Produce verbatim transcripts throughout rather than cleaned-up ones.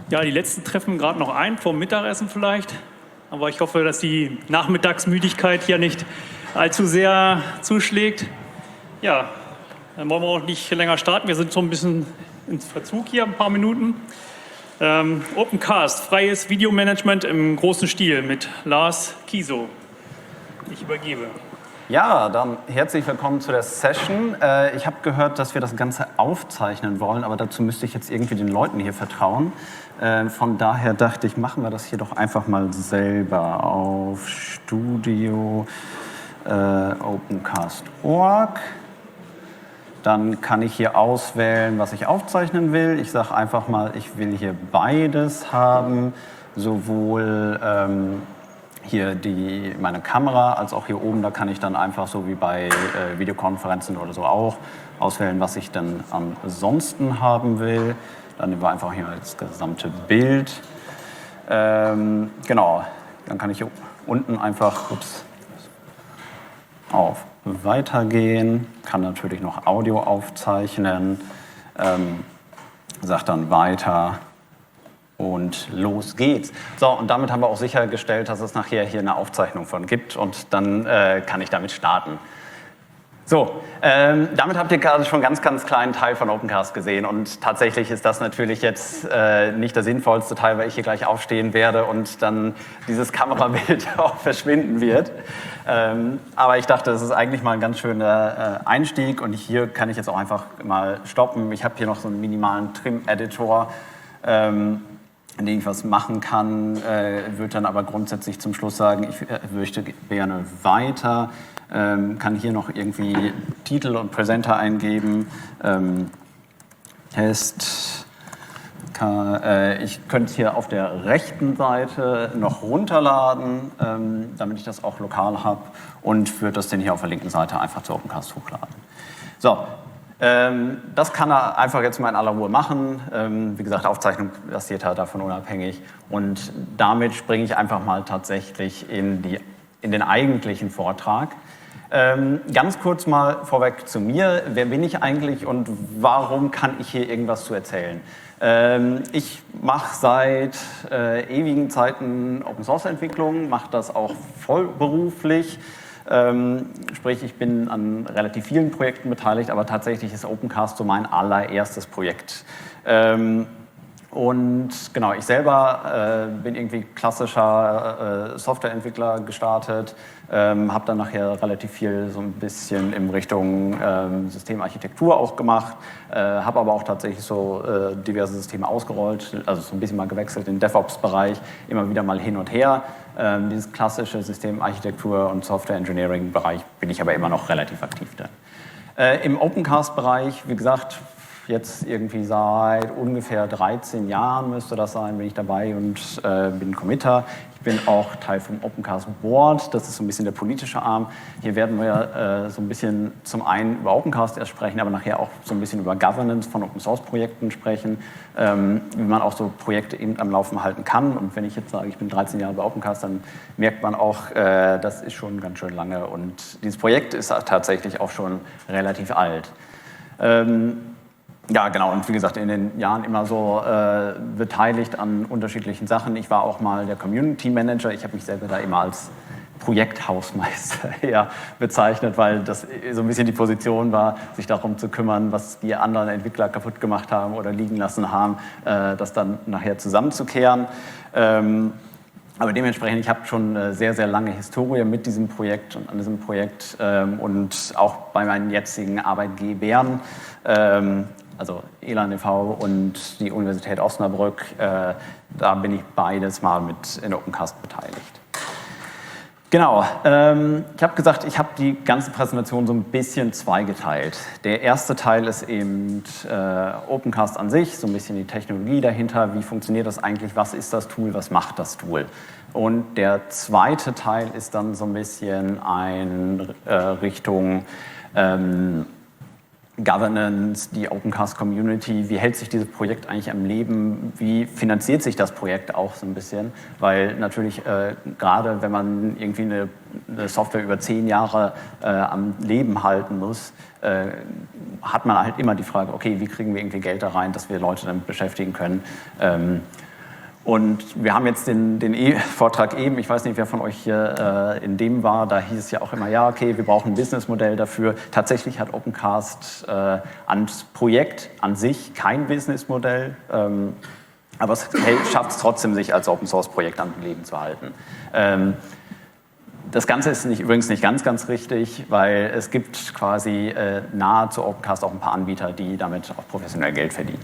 Ja, die letzten treffen gerade noch ein, vor dem Mittagessen vielleicht. Aber ich hoffe, dass die Nachmittagsmüdigkeit hier nicht allzu sehr zuschlägt. Ja, dann wollen wir auch nicht länger starten. Wir sind so ein bisschen in Verzug hier, ein paar Minuten. Ähm, Opencast, freies Videomanagement im großen Stil mit Lars Kiesow. Ich übergebe. Ja, dann herzlich willkommen zu der Session. Äh, ich habe gehört, dass wir das Ganze aufzeichnen wollen, aber dazu müsste ich jetzt irgendwie den Leuten hier vertrauen. Äh, von daher dachte ich, machen wir das hier doch einfach mal selber auf Studio äh, Opencast Punkt org. Dann kann ich hier auswählen, was ich aufzeichnen will. Ich sage einfach mal, ich will hier beides haben, sowohl ähm, hier die, meine Kamera, als auch hier oben, da kann ich dann einfach so wie bei äh, Videokonferenzen oder so auch auswählen, was ich dann ansonsten haben will. Dann nehmen wir einfach hier das gesamte Bild. Ähm, genau, dann kann ich hier unten einfach ups, auf Weitergehen, kann natürlich noch Audio aufzeichnen, ähm, sagt dann Weiter. Und los geht's. So, und damit haben wir auch sichergestellt, dass es nachher hier eine Aufzeichnung von gibt und dann äh, kann ich damit starten. So, ähm, damit habt ihr gerade schon einen ganz, ganz kleinen Teil von Opencast gesehen und tatsächlich ist das natürlich jetzt äh, nicht der sinnvollste Teil, weil ich hier gleich aufstehen werde und dann dieses Kamerabild auch verschwinden wird. Ähm, aber ich dachte, das ist eigentlich mal ein ganz schöner äh, Einstieg und hier kann ich jetzt auch einfach mal stoppen. Ich habe hier noch so einen minimalen Trim-Editor, ähm, in dem ich was machen kann, äh, würde dann aber grundsätzlich zum Schluss sagen, ich äh, möchte gerne weiter, ähm, kann hier noch irgendwie Titel und Presenter eingeben, ähm, Test, kann, äh, ich könnte es hier auf der rechten Seite noch runterladen, ähm, damit ich das auch lokal habe und würde das dann hier auf der linken Seite einfach zu Opencast hochladen. So. Ähm, das kann er einfach jetzt mal in aller Ruhe machen. Ähm, wie gesagt, Aufzeichnung passiert halt davon unabhängig. Und damit springe ich einfach mal tatsächlich in, die, in den eigentlichen Vortrag. Ähm, ganz kurz mal vorweg zu mir. Wer bin ich eigentlich und warum kann ich hier irgendwas zu erzählen? Ähm, ich mache seit äh, ewigen Zeiten Open-Source-Entwicklung, mache das auch vollberuflich. Ähm, sprich, ich bin an relativ vielen Projekten beteiligt, aber tatsächlich ist Opencast so mein allererstes Projekt. Ähm, und genau, ich selber äh, bin irgendwie klassischer äh, Softwareentwickler gestartet, ähm, habe dann nachher relativ viel so ein bisschen in Richtung ähm, Systemarchitektur auch gemacht, äh, habe aber auch tatsächlich so äh, diverse Systeme ausgerollt, also so ein bisschen mal gewechselt in den DevOps-Bereich, immer wieder mal hin und her. Ähm, dieses klassische Systemarchitektur- und Software-Engineering-Bereich bin ich aber immer noch relativ aktiv da. Äh, Im Opencast-Bereich, wie gesagt, jetzt irgendwie seit ungefähr dreizehn Jahren müsste das sein, bin ich dabei und äh, bin Committer. Ich bin auch Teil vom Opencast Board, das ist so ein bisschen der politische Arm. Hier werden wir äh, so ein bisschen zum einen über Opencast erst sprechen, aber nachher auch so ein bisschen über Governance von Open-Source-Projekten sprechen, ähm, wie man auch so Projekte eben am Laufen halten kann. Und wenn ich jetzt sage, ich bin dreizehn Jahre bei Opencast, dann merkt man auch, äh, das ist schon ganz schön lange und dieses Projekt ist tatsächlich auch schon relativ alt. Ähm, Ja, genau. Und wie gesagt, in den Jahren immer so äh, beteiligt an unterschiedlichen Sachen. Ich war auch mal der Community Manager. Ich habe mich selber da immer als Projekthausmeister eher bezeichnet, weil das so ein bisschen die Position war, sich darum zu kümmern, was die anderen Entwickler kaputt gemacht haben oder liegen lassen haben, äh, das dann nachher zusammenzukehren. Ähm, aber dementsprechend, ich habe schon eine sehr, sehr lange Historie mit diesem Projekt und an diesem Projekt ähm, und auch bei meinen jetzigen Arbeitgebern. Ähm, also Elan e V und die Universität Osnabrück, äh, da bin ich beides mal mit in Opencast beteiligt. Genau, ähm, ich habe gesagt, ich habe die ganze Präsentation so ein bisschen zweigeteilt. Der erste Teil ist eben äh, Opencast an sich, so ein bisschen die Technologie dahinter, wie funktioniert das eigentlich, was ist das Tool, was macht das Tool. Und der zweite Teil ist dann so ein bisschen ein äh, Richtung ähm, Governance, die Opencast-Community, wie hält sich dieses Projekt eigentlich am Leben, wie finanziert sich das Projekt auch so ein bisschen, weil natürlich äh, gerade wenn man irgendwie eine, eine Software über zehn Jahre äh, am Leben halten muss, äh, hat man halt immer die Frage, okay, wie kriegen wir irgendwie Geld da rein, dass wir Leute damit beschäftigen können. Ähm, Und wir haben jetzt den, den e Vortrag eben, ich weiß nicht, wer von euch hier äh, in dem war, da hieß es ja auch immer, ja, okay, wir brauchen ein Businessmodell dafür. Tatsächlich hat Opencast äh, ans Projekt an sich kein Businessmodell, ähm, aber es schafft es trotzdem, sich als Open-Source-Projekt am Leben zu halten. Ähm, Das Ganze ist nicht, übrigens nicht ganz, ganz richtig, weil es gibt quasi äh, nahe zu Opencast auch ein paar Anbieter, die damit auch professionell Geld verdienen.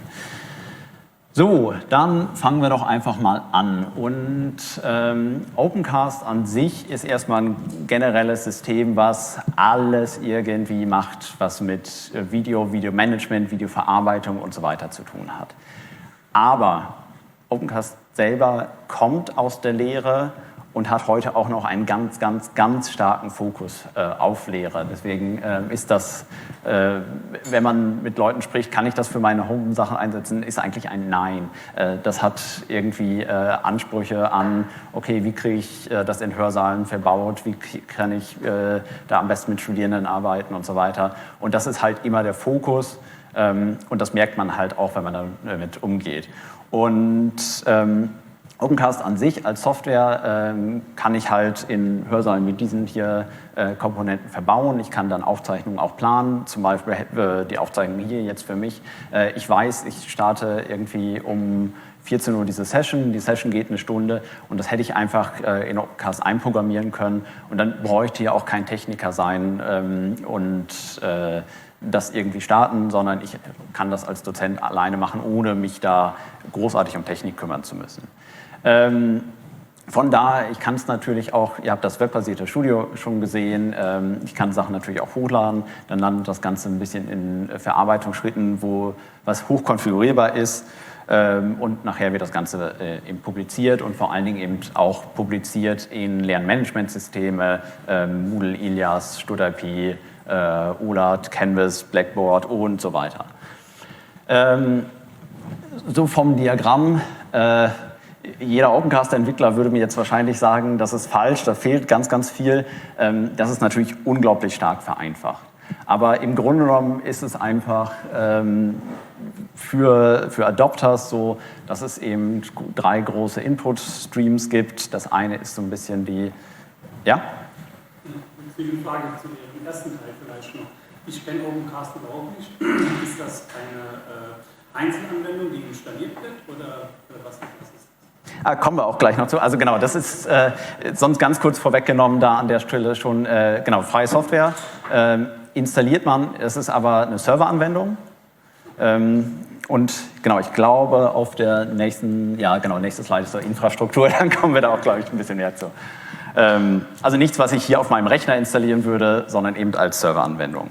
So, dann fangen wir doch einfach mal an. Und ähm, Opencast an sich ist erstmal ein generelles System, was alles irgendwie macht, was mit Video, Videomanagement, Videoverarbeitung und so weiter zu tun hat. Aber Opencast selber kommt aus der Lehre und hat heute auch noch einen ganz, ganz, ganz starken Fokus äh, auf Lehre. Deswegen äh, ist das, äh, wenn man mit Leuten spricht, kann ich das für meine Home-Sachen einsetzen, ist eigentlich ein Nein. Äh, das hat irgendwie äh, Ansprüche an, okay, wie kriege ich äh, das in Hörsaalen verbaut, wie kann ich äh, da am besten mit Studierenden arbeiten und so weiter. Und das ist halt immer der Fokus ähm, und das merkt man halt auch, wenn man damit umgeht. Und ähm, Opencast an sich als Software ähm, kann ich halt in Hörsaalen wie diesen hier äh, Komponenten verbauen. Ich kann dann Aufzeichnungen auch planen, zum Beispiel äh, die Aufzeichnung hier jetzt für mich. Äh, ich weiß, ich starte irgendwie um vierzehn Uhr diese Session, die Session geht eine Stunde und das hätte ich einfach äh, in Opencast einprogrammieren können und dann bräuchte hier auch kein Techniker sein ähm, und äh, das irgendwie starten, sondern ich kann das als Dozent alleine machen, ohne mich da großartig um Technik kümmern zu müssen. Ähm, von daher, ich kann es natürlich auch, ihr habt das webbasierte Studio schon gesehen, ähm, ich kann Sachen natürlich auch hochladen, dann landet das Ganze ein bisschen in Verarbeitungsschritten, wo was hochkonfigurierbar ist ähm, und nachher wird das Ganze äh, eben publiziert und vor allen Dingen eben auch publiziert in Lernmanagementsysteme, ähm, Moodle, Ilias, StudIP, äh, O L A T, Canvas, Blackboard und so weiter. Ähm, so vom Diagramm, äh, jeder Opencast-Entwickler würde mir jetzt wahrscheinlich sagen, das ist falsch, da fehlt ganz, ganz viel. Das ist natürlich unglaublich stark vereinfacht. Aber im Grunde genommen ist es einfach für, für Adopters so, dass es eben drei große Input-Streams gibt. Das eine ist so ein bisschen die... Ja? Eine Frage zu Ihrem ersten Teil vielleicht noch. Ich kenne Opencast überhaupt nicht. Ist das eine äh, Einzelanwendung, die installiert wird oder was ist das? Ah, kommen wir auch gleich noch zu. Also genau, das ist äh, sonst ganz kurz vorweggenommen, da an der Stelle schon, äh, genau, freie Software äh, installiert man, es ist aber eine Serveranwendung ähm, und genau, ich glaube auf der nächsten, ja genau, nächste Slide ist zur Infrastruktur, dann kommen wir da auch, glaube ich, ein bisschen näher zu. Ähm, also nichts, was ich hier auf meinem Rechner installieren würde, sondern eben als Serveranwendung.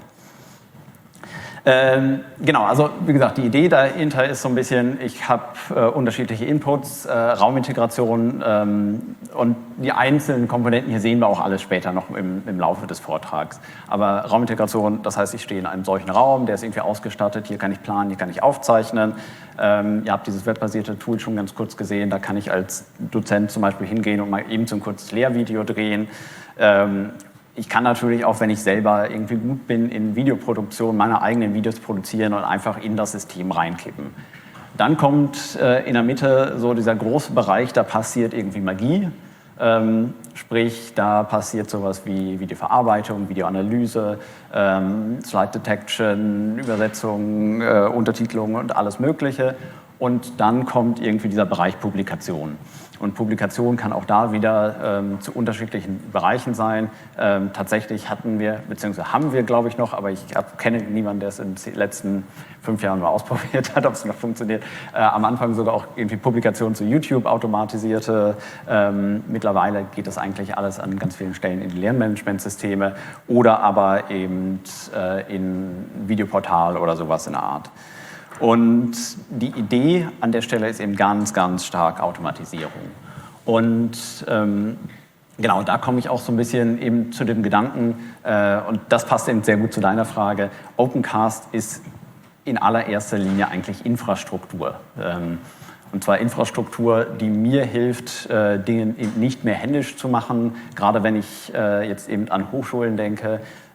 Ähm, genau, also wie gesagt, die Idee dahinter ist so ein bisschen, ich habe äh, unterschiedliche Inputs, äh, Raumintegration ähm, und die einzelnen Komponenten, hier sehen wir auch alles später noch im, im Laufe des Vortrags. Aber Raumintegration, das heißt, ich stehe in einem solchen Raum, der ist irgendwie ausgestattet, hier kann ich planen, hier kann ich aufzeichnen. Ähm, ihr habt dieses webbasierte Tool schon ganz kurz gesehen, da kann ich als Dozent zum Beispiel hingehen und mal eben so ein kurzes Lehrvideo drehen. Ähm, Ich kann natürlich auch, wenn ich selber irgendwie gut bin in Videoproduktion, meine eigenen Videos produzieren und einfach in das System reinkippen. Dann kommt äh, in der Mitte so dieser große Bereich, da passiert irgendwie Magie. Ähm, sprich, da passiert sowas wie Videoverarbeitung, Videoanalyse, ähm, Slide Detection, Übersetzung, äh, Untertitelung und alles Mögliche. Und dann kommt irgendwie dieser Bereich Publikation. Und Publikation kann auch da wieder ähm, zu unterschiedlichen Bereichen sein. Ähm, tatsächlich hatten wir, beziehungsweise haben wir, glaube ich, noch, aber ich hab, kenne niemanden, der es in den letzten fünf Jahren mal ausprobiert hat, ob es noch funktioniert. Äh, am Anfang sogar auch irgendwie Publikationen zu YouTube, automatisierte. Ähm, mittlerweile geht das eigentlich alles an ganz vielen Stellen in die Lernmanagementsysteme oder aber eben äh, in Videoportal oder sowas in der Art. Und die Idee an der Stelle ist eben ganz, ganz stark Automatisierung. Und ähm, genau, da komme ich auch so ein bisschen eben zu dem Gedanken, äh, und das passt eben sehr gut zu deiner Frage, Opencast ist in allererster Linie eigentlich Infrastruktur. Ähm, und zwar Infrastruktur, die mir hilft, äh, Dinge nicht mehr händisch zu machen, gerade wenn ich äh, jetzt eben an Hochschulen denke.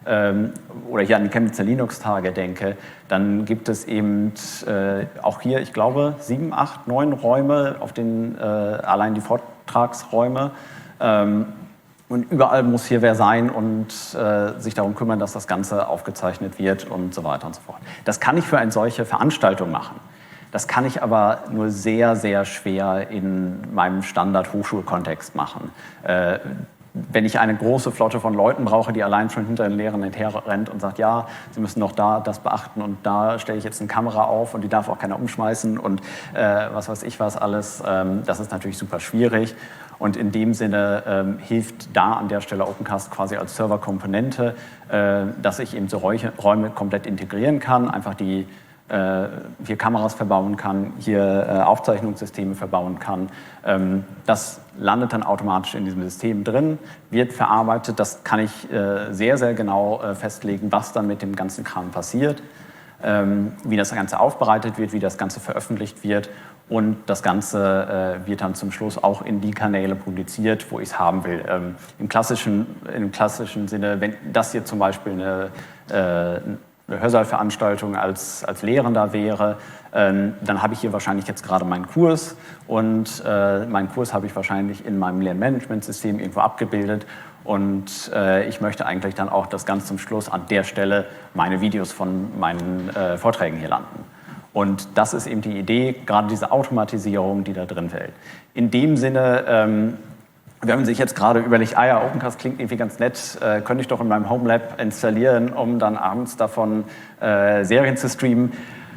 ähm, oder hier an die Chemnitzer Linux-Tage denke, dann gibt es eben äh, auch hier, ich glaube, sieben, acht, neun Räume, auf denen äh, allein die Vortragsräume. Ähm, und überall muss hier wer sein und äh, sich darum kümmern, dass das Ganze aufgezeichnet wird und so weiter und so fort. Das kann ich für eine solche Veranstaltung machen. Das kann ich aber nur sehr, sehr schwer in meinem Standard-Hochschulkontext machen. Äh, wenn ich eine große Flotte von Leuten brauche, die allein schon hinter den Lehrern hinterrennt und sagt, ja, sie müssen noch da das beachten und da stelle ich jetzt eine Kamera auf und die darf auch keiner umschmeißen und äh, was weiß ich was alles, ähm, das ist natürlich super schwierig. Und in dem Sinne ähm, hilft da an der Stelle Opencast quasi als Serverkomponente, äh, dass ich eben so Räume komplett integrieren kann, einfach die äh, hier Kameras verbauen kann, hier äh, Aufzeichnungssysteme verbauen kann. Ähm, das landet dann automatisch in diesem System drin, wird verarbeitet. Das kann ich äh, sehr, sehr genau äh, festlegen, was dann mit dem ganzen Kram passiert, ähm, wie das Ganze aufbereitet wird, wie das Ganze veröffentlicht wird. Und das Ganze äh, wird dann zum Schluss auch in die Kanäle publiziert, wo ich es haben will. Ähm, im, klassischen, Im klassischen Sinne, wenn das hier zum Beispiel eine, äh, eine Hörsaal-Veranstaltung als, als Lehrender wäre, ähm, dann habe ich hier wahrscheinlich jetzt gerade meinen Kurs und äh, meinen Kurs habe ich wahrscheinlich in meinem Lernmanagementsystem irgendwo abgebildet und äh, ich möchte eigentlich dann auch, dass ganz zum Schluss an der Stelle meine Videos von meinen äh, Vorträgen hier landen. Und das ist eben die Idee, gerade diese Automatisierung, die da drin fällt. In dem Sinne, ähm, wenn man sich jetzt gerade überlegt, ah ja, Opencast klingt irgendwie ganz nett, äh, könnte ich doch in meinem Home Lab installieren, um dann abends davon äh, Serien zu streamen.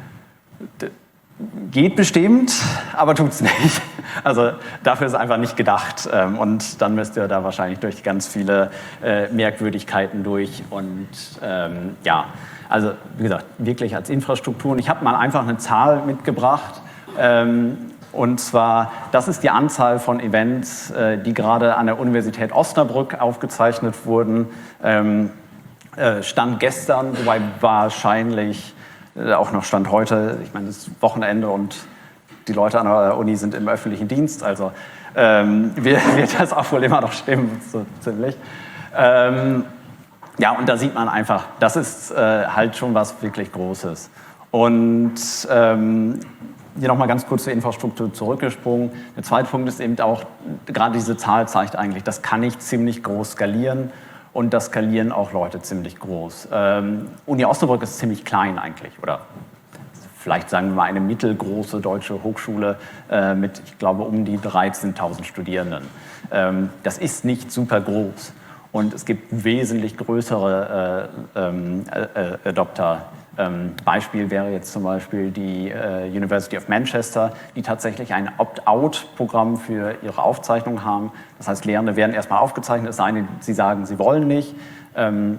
D- geht bestimmt, aber tut's nicht. Also dafür ist es einfach nicht gedacht. Ähm, und dann müsst ihr da wahrscheinlich durch ganz viele äh, Merkwürdigkeiten durch und ähm, ja, also wie gesagt, wirklich als Infrastruktur. Und ich habe mal einfach eine Zahl mitgebracht. Ähm, und zwar, das ist die Anzahl von Events, äh, die gerade an der Universität Osnabrück aufgezeichnet wurden. Ähm, äh, Stand gestern, wobei wahrscheinlich äh, auch noch Stand heute. Ich meine, es ist Wochenende und die Leute an der Uni sind im öffentlichen Dienst. Also ähm, wird, wird das auch wohl immer noch stimmen, so ziemlich. Ähm, Ja, und da sieht man einfach, das ist äh, halt schon was wirklich Großes. Und ähm, hier nochmal ganz kurz zur Infrastruktur zurückgesprungen. Der zweite Punkt ist eben auch, gerade diese Zahl zeigt eigentlich, das kann ich ziemlich groß skalieren und das skalieren auch Leute ziemlich groß. Ähm, Uni Osnabrück ist ziemlich klein eigentlich, oder vielleicht sagen wir mal eine mittelgroße deutsche Hochschule äh, mit, ich glaube, um die dreizehntausend Studierenden. Ähm, das ist nicht super groß. Und es gibt wesentlich größere äh, äh, Adopter. Ähm, Beispiel wäre jetzt zum Beispiel die äh, University of Manchester, die tatsächlich ein Opt-out-Programm für ihre Aufzeichnung haben. Das heißt, Lehrende werden erstmal aufgezeichnet, es sei denn, sie sagen, sie wollen nicht. Ähm,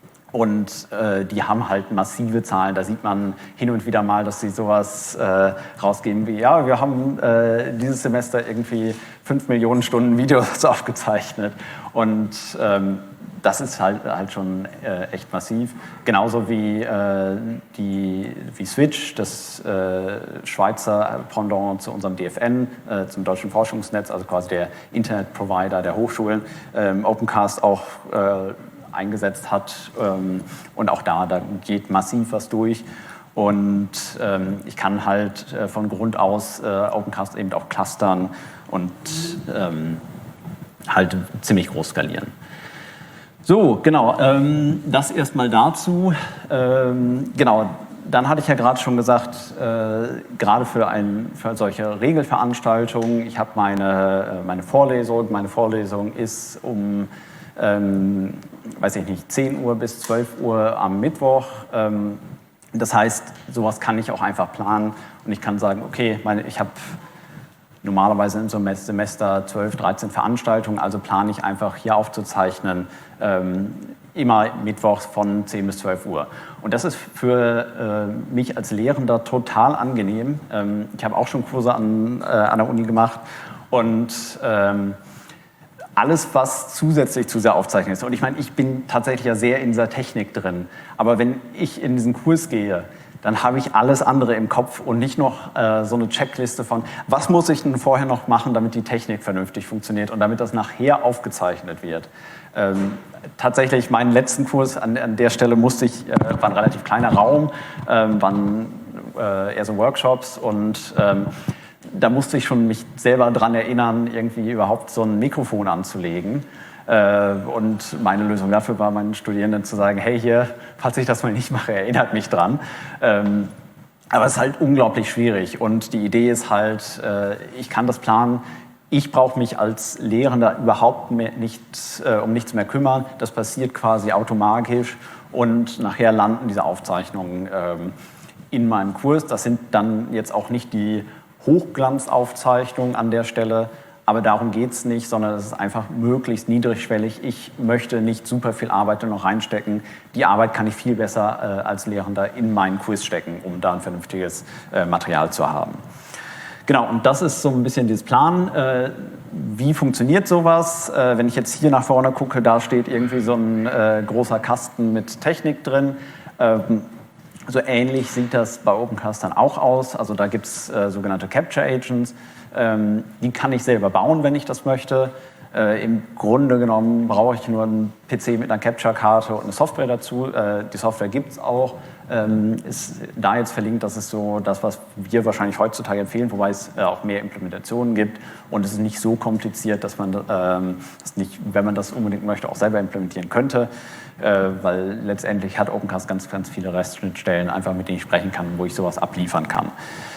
Und äh, die haben halt massive Zahlen. Da sieht man hin und wieder mal, dass sie sowas äh, rausgeben wie, ja, wir haben äh, dieses Semester irgendwie fünf Millionen Stunden Videos aufgezeichnet. Und ähm, das ist halt, halt schon äh, echt massiv. Genauso wie, äh, die, wie Switch, das äh, Schweizer Pendant zu unserem D F N, äh, zum Deutschen Forschungsnetz, also quasi der Internetprovider der Hochschulen, ähm, Opencast auch äh, eingesetzt hat. Ähm, und auch da, da geht massiv was durch. Und ähm, ich kann halt äh, von Grund aus äh, Opencast eben auch clustern und ähm, halt ziemlich groß skalieren. So, genau, ähm, das erstmal dazu. Ähm, genau, dann hatte ich ja gerade schon gesagt, äh, gerade für, ein, für solche Regelveranstaltungen, ich habe meine, meine Vorlesung, meine Vorlesung ist um Ähm, weiß ich nicht, zehn Uhr bis zwölf Uhr am Mittwoch. Ähm, das heißt, sowas kann ich auch einfach planen und ich kann sagen, okay, meine, ich habe normalerweise in so einem Semester zwölf, dreizehn Veranstaltungen, also plane ich einfach hier aufzuzeichnen, ähm, immer mittwochs von zehn bis zwölf Uhr. Und das ist für äh, mich als Lehrender total angenehm. Ähm, ich habe auch schon Kurse an, äh, an der Uni gemacht und ähm, alles, was zusätzlich zu dieser Aufzeichnung ist. Und ich meine, ich bin tatsächlich ja sehr in dieser Technik drin. Aber wenn ich in diesen Kurs gehe, dann habe ich alles andere im Kopf und nicht noch äh, so eine Checkliste von, was muss ich denn vorher noch machen, damit die Technik vernünftig funktioniert und damit das nachher aufgezeichnet wird. Ähm, tatsächlich, meinen letzten Kurs an, an der Stelle musste ich, äh, war ein relativ kleiner Raum, ähm, waren äh, eher so Workshops und ähm, da musste ich schon mich selber dran erinnern, irgendwie überhaupt so ein Mikrofon anzulegen. Und meine Lösung dafür war, meinen Studierenden zu sagen, hey hier, falls ich das mal nicht mache, erinnert mich dran. Aber es ist halt unglaublich schwierig und die Idee ist halt, ich kann das planen, ich brauche mich als Lehrender überhaupt mehr nicht, um nichts mehr kümmern. Das passiert quasi automatisch und nachher landen diese Aufzeichnungen in meinem Kurs. Das sind dann jetzt auch nicht die Hochglanzaufzeichnungen an der Stelle, aber darum geht es nicht, sondern es ist einfach möglichst niedrigschwellig. Ich möchte nicht super viel Arbeit noch reinstecken. Die Arbeit kann ich viel besser äh, als Lehrender in meinen Kurs stecken, um da ein vernünftiges äh, Material zu haben. Genau, und das ist so ein bisschen dieses Plan. Äh, wie funktioniert sowas? Äh, wenn ich jetzt hier nach vorne gucke, da steht irgendwie so ein äh, großer Kasten mit Technik drin. Ähm, so ähnlich sieht das bei Opencast dann auch aus. Also da gibt es äh, sogenannte Capture Agents. Ähm, die kann ich selber bauen, wenn ich das möchte. Äh, Im Grunde genommen brauche ich nur einen P C mit einer Capture-Karte und eine Software dazu. Äh, die Software gibt es auch. Ähm, ist da jetzt verlinkt, das ist so das, was wir wahrscheinlich heutzutage empfehlen, wobei es äh, auch mehr Implementationen gibt. Und es ist nicht so kompliziert, dass man ähm, das nicht, wenn man das unbedingt möchte, auch selber implementieren könnte. Äh, weil letztendlich hat Opencast ganz, ganz viele REST-Schnittstellen, einfach mit denen ich sprechen kann, wo ich sowas abliefern kann.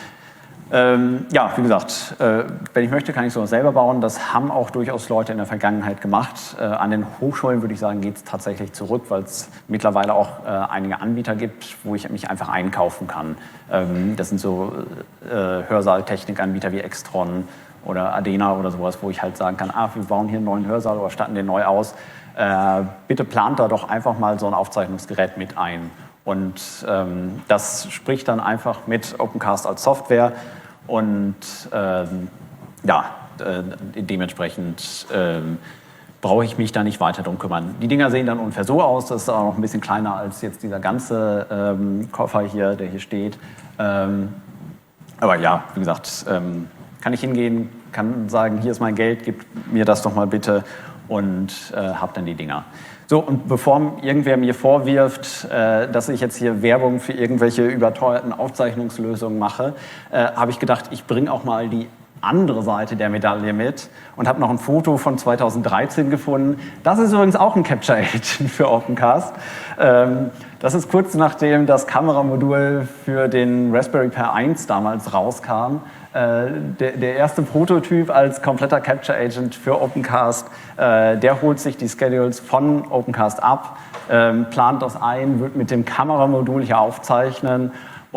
Ähm, ja, wie gesagt, äh, wenn ich möchte, kann ich sowas selber bauen. Das haben auch durchaus Leute in der Vergangenheit gemacht. Äh, an den Hochschulen, würde ich sagen, geht es tatsächlich zurück, weil es mittlerweile auch äh, einige Anbieter gibt, wo ich mich einfach einkaufen kann. Ähm, das sind so äh, Hörsaaltechnikanbieter wie Extron oder Adena oder sowas, wo ich halt sagen kann, ah, wir bauen hier einen neuen Hörsaal oder statten den neu aus. Äh, bitte plant da doch einfach mal so ein Aufzeichnungsgerät mit ein. Und ähm, das spricht dann einfach mit Opencast als Software und ähm, ja, äh, dementsprechend äh, brauche ich mich da nicht weiter drum kümmern. Die Dinger sehen dann ungefähr so aus, das ist auch noch ein bisschen kleiner als jetzt dieser ganze ähm, Koffer hier, der hier steht. Ähm, aber ja, wie gesagt, ähm, kann ich hingehen, kann sagen, hier ist mein Geld, gib mir das doch mal bitte und äh, habe dann die Dinger. So, und bevor irgendwer mir vorwirft, äh, dass ich jetzt hier Werbung für irgendwelche überteuerten Aufzeichnungslösungen mache, äh, habe ich gedacht, ich bringe auch mal die andere Seite der Medaille mit und habe noch ein Foto von zweitausenddreizehn gefunden. Das ist übrigens auch ein Capture Agent für Opencast. Ähm, das ist kurz nachdem das Kameramodul für den Raspberry Pi eins damals rauskam. Äh, der, der erste Prototyp als kompletter Capture Agent für Opencast, äh, der holt sich die Schedules von Opencast ab, ähm, plant das ein, wird mit dem Kameramodul hier aufzeichnen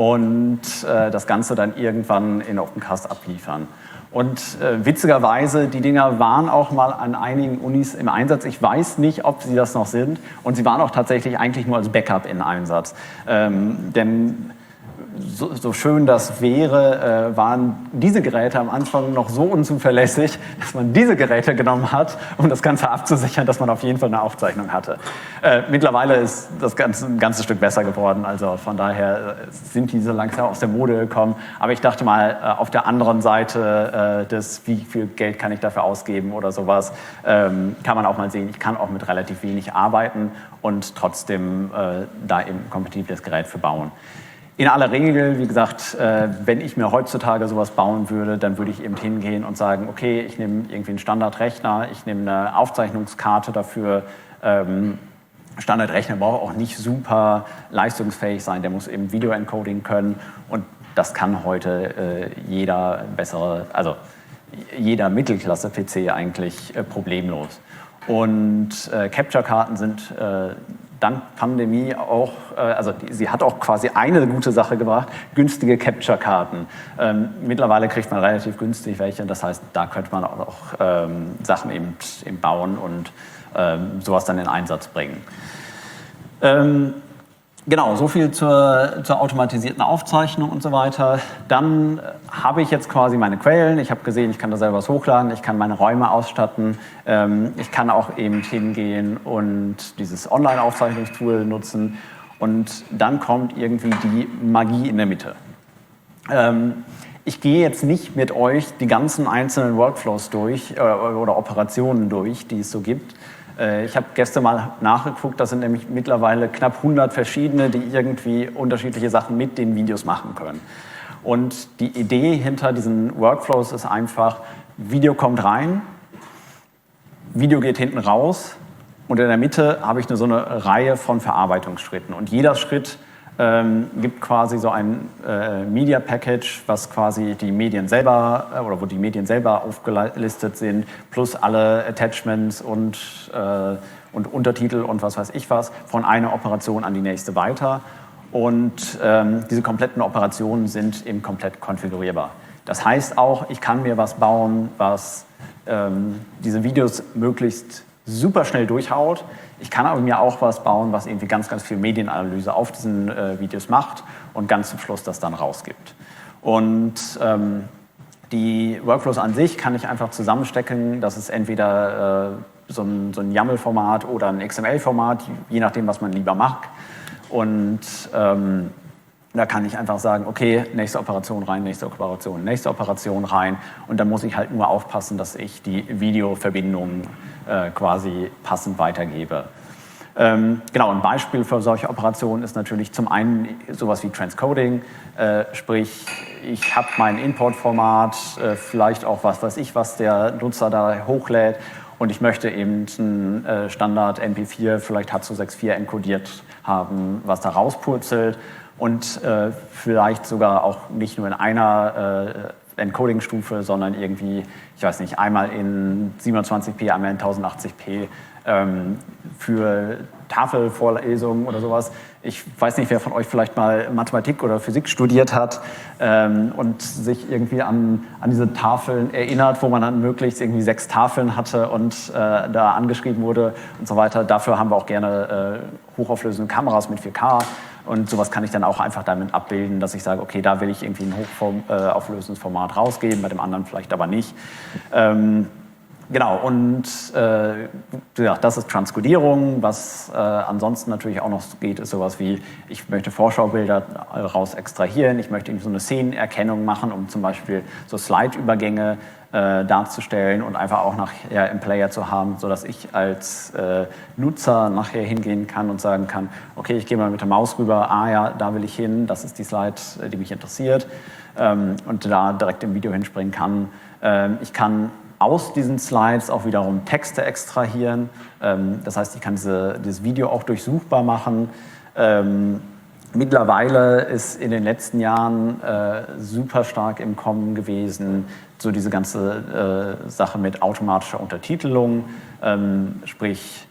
und äh, das Ganze dann irgendwann in Opencast abliefern. Und äh, witzigerweise, die Dinger waren auch mal an einigen Unis im Einsatz. Ich weiß nicht, ob sie das noch sind. Und sie waren auch tatsächlich eigentlich nur als Backup in Einsatz. Ähm, denn so, so schön das wäre, äh, waren diese Geräte am Anfang noch so unzuverlässig, dass man diese Geräte genommen hat, um das Ganze abzusichern, dass man auf jeden Fall eine Aufzeichnung hatte. Äh, mittlerweile ist das Ganze ein ganzes Stück besser geworden, also von daher sind diese langsam aus der Mode gekommen. Aber ich dachte mal, äh, auf der anderen Seite äh, des, wie viel Geld kann ich dafür ausgeben oder sowas, ähm, kann man auch mal sehen, ich kann auch mit relativ wenig arbeiten und trotzdem äh, da eben ein kompetitives Gerät für bauen. In aller Regel, wie gesagt, äh, wenn ich mir heutzutage sowas bauen würde, dann würde ich eben hingehen und sagen, okay, ich nehme irgendwie einen Standardrechner, ich nehme eine Aufzeichnungskarte dafür. Ähm, Standardrechner braucht auch nicht super leistungsfähig sein, der muss eben Video-Encoding können und das kann heute äh, jeder bessere, also jeder Mittelklasse-P C eigentlich äh, problemlos. Und äh, Capture-Karten sind äh, dank Pandemie auch, äh, also die, sie hat auch quasi eine gute Sache gebracht, günstige Capture-Karten. Ähm, mittlerweile kriegt man relativ günstig welche, das heißt, da könnte man auch, auch ähm, Sachen eben, eben bauen und ähm, sowas dann in Einsatz bringen. Ähm, Genau, so viel zur, zur automatisierten Aufzeichnung und so weiter. Dann äh, habe ich jetzt quasi meine Quellen. Ich habe gesehen, ich kann da selber was hochladen, ich kann meine Räume ausstatten. Ähm, ich kann auch eben hingehen und dieses Online-Aufzeichnungstool nutzen. Und dann kommt irgendwie die Magie in der Mitte. Ähm, ich gehe jetzt nicht mit euch die ganzen einzelnen Workflows durch äh, oder Operationen durch, die es so gibt. Äh, ich habe gestern mal nachgeguckt, das sind nämlich mittlerweile knapp hundert verschiedene, die irgendwie unterschiedliche Sachen mit den Videos machen können. Und die Idee hinter diesen Workflows ist einfach, Video kommt rein, Video geht hinten raus und in der Mitte habe ich eine, so eine Reihe von Verarbeitungsschritten. Und jeder Schritt ähm, gibt quasi so ein äh, Media Package, was quasi die Medien selber äh, oder wo die Medien selber aufgelistet sind, plus alle Attachments und, äh, und Untertitel und was weiß ich was, von einer Operation an die nächste weiter. Und ähm, diese kompletten Operationen sind eben komplett konfigurierbar. Das heißt auch, ich kann mir was bauen, was ähm, diese Videos möglichst super schnell durchhaut. Ich kann aber mir auch was bauen, was irgendwie ganz, ganz viel Medienanalyse auf diesen äh, Videos macht und ganz zum Schluss das dann rausgibt. Und ähm, die Workflows an sich kann ich einfach zusammenstecken. Das ist entweder äh, so ein, so ein YAML-Format oder ein X M L-Format, je nachdem, was man lieber mag. Und ähm, da kann ich einfach sagen, okay, nächste Operation rein, nächste Operation, nächste Operation rein. Und dann muss ich halt nur aufpassen, dass ich die Videoverbindung äh, quasi passend weitergebe. Ähm, genau, ein Beispiel für solche Operationen ist natürlich zum einen sowas wie Transcoding. Äh, sprich, ich habe mein Importformat, äh, vielleicht auch was weiß ich, was der Nutzer da hochlädt. Und ich möchte eben ein äh, Standard M P vier, vielleicht H zwei sechs vier enkodiert haben, was da rauspurzelt. Und äh, vielleicht sogar auch nicht nur in einer äh, Encoding-Stufe, sondern irgendwie, ich weiß nicht, einmal in siebenundzwanzig p, einmal in tausendachtzig p ähm, für Tafelvorlesungen oder sowas. Ich weiß nicht, wer von euch vielleicht mal Mathematik oder Physik studiert hat ähm, und sich irgendwie an, an diese Tafeln erinnert, wo man dann möglichst irgendwie sechs Tafeln hatte und äh, da angeschrieben wurde und so weiter. Dafür haben wir auch gerne äh, hochauflösende Kameras mit vier K. Und sowas kann ich dann auch einfach damit abbilden, dass ich sage, okay, da will ich irgendwie ein hochauflösendes Format rausgeben, bei dem anderen vielleicht aber nicht. Ähm, genau, und äh, ja, das ist Transkodierung. Was äh, ansonsten natürlich auch noch geht, ist sowas wie, ich möchte Vorschaubilder raus extrahieren, ich möchte irgendwie so eine Szenenerkennung machen, um zum Beispiel so Slide-Übergänge Äh, darzustellen und einfach auch nachher im Player zu haben, sodass ich als äh, Nutzer nachher hingehen kann und sagen kann, okay, ich gehe mal mit der Maus rüber, ah ja, da will ich hin, das ist die Slide, die mich interessiert ähm, und da direkt im Video hinspringen kann. Ähm, ich kann aus diesen Slides auch wiederum Texte extrahieren, ähm, das heißt, ich kann diese, dieses Video auch durchsuchbar machen. Ähm, Mittlerweile ist in den letzten Jahren äh, super stark im Kommen gewesen, so diese ganze äh, Sache mit automatischer Untertitelung, ähm, sprich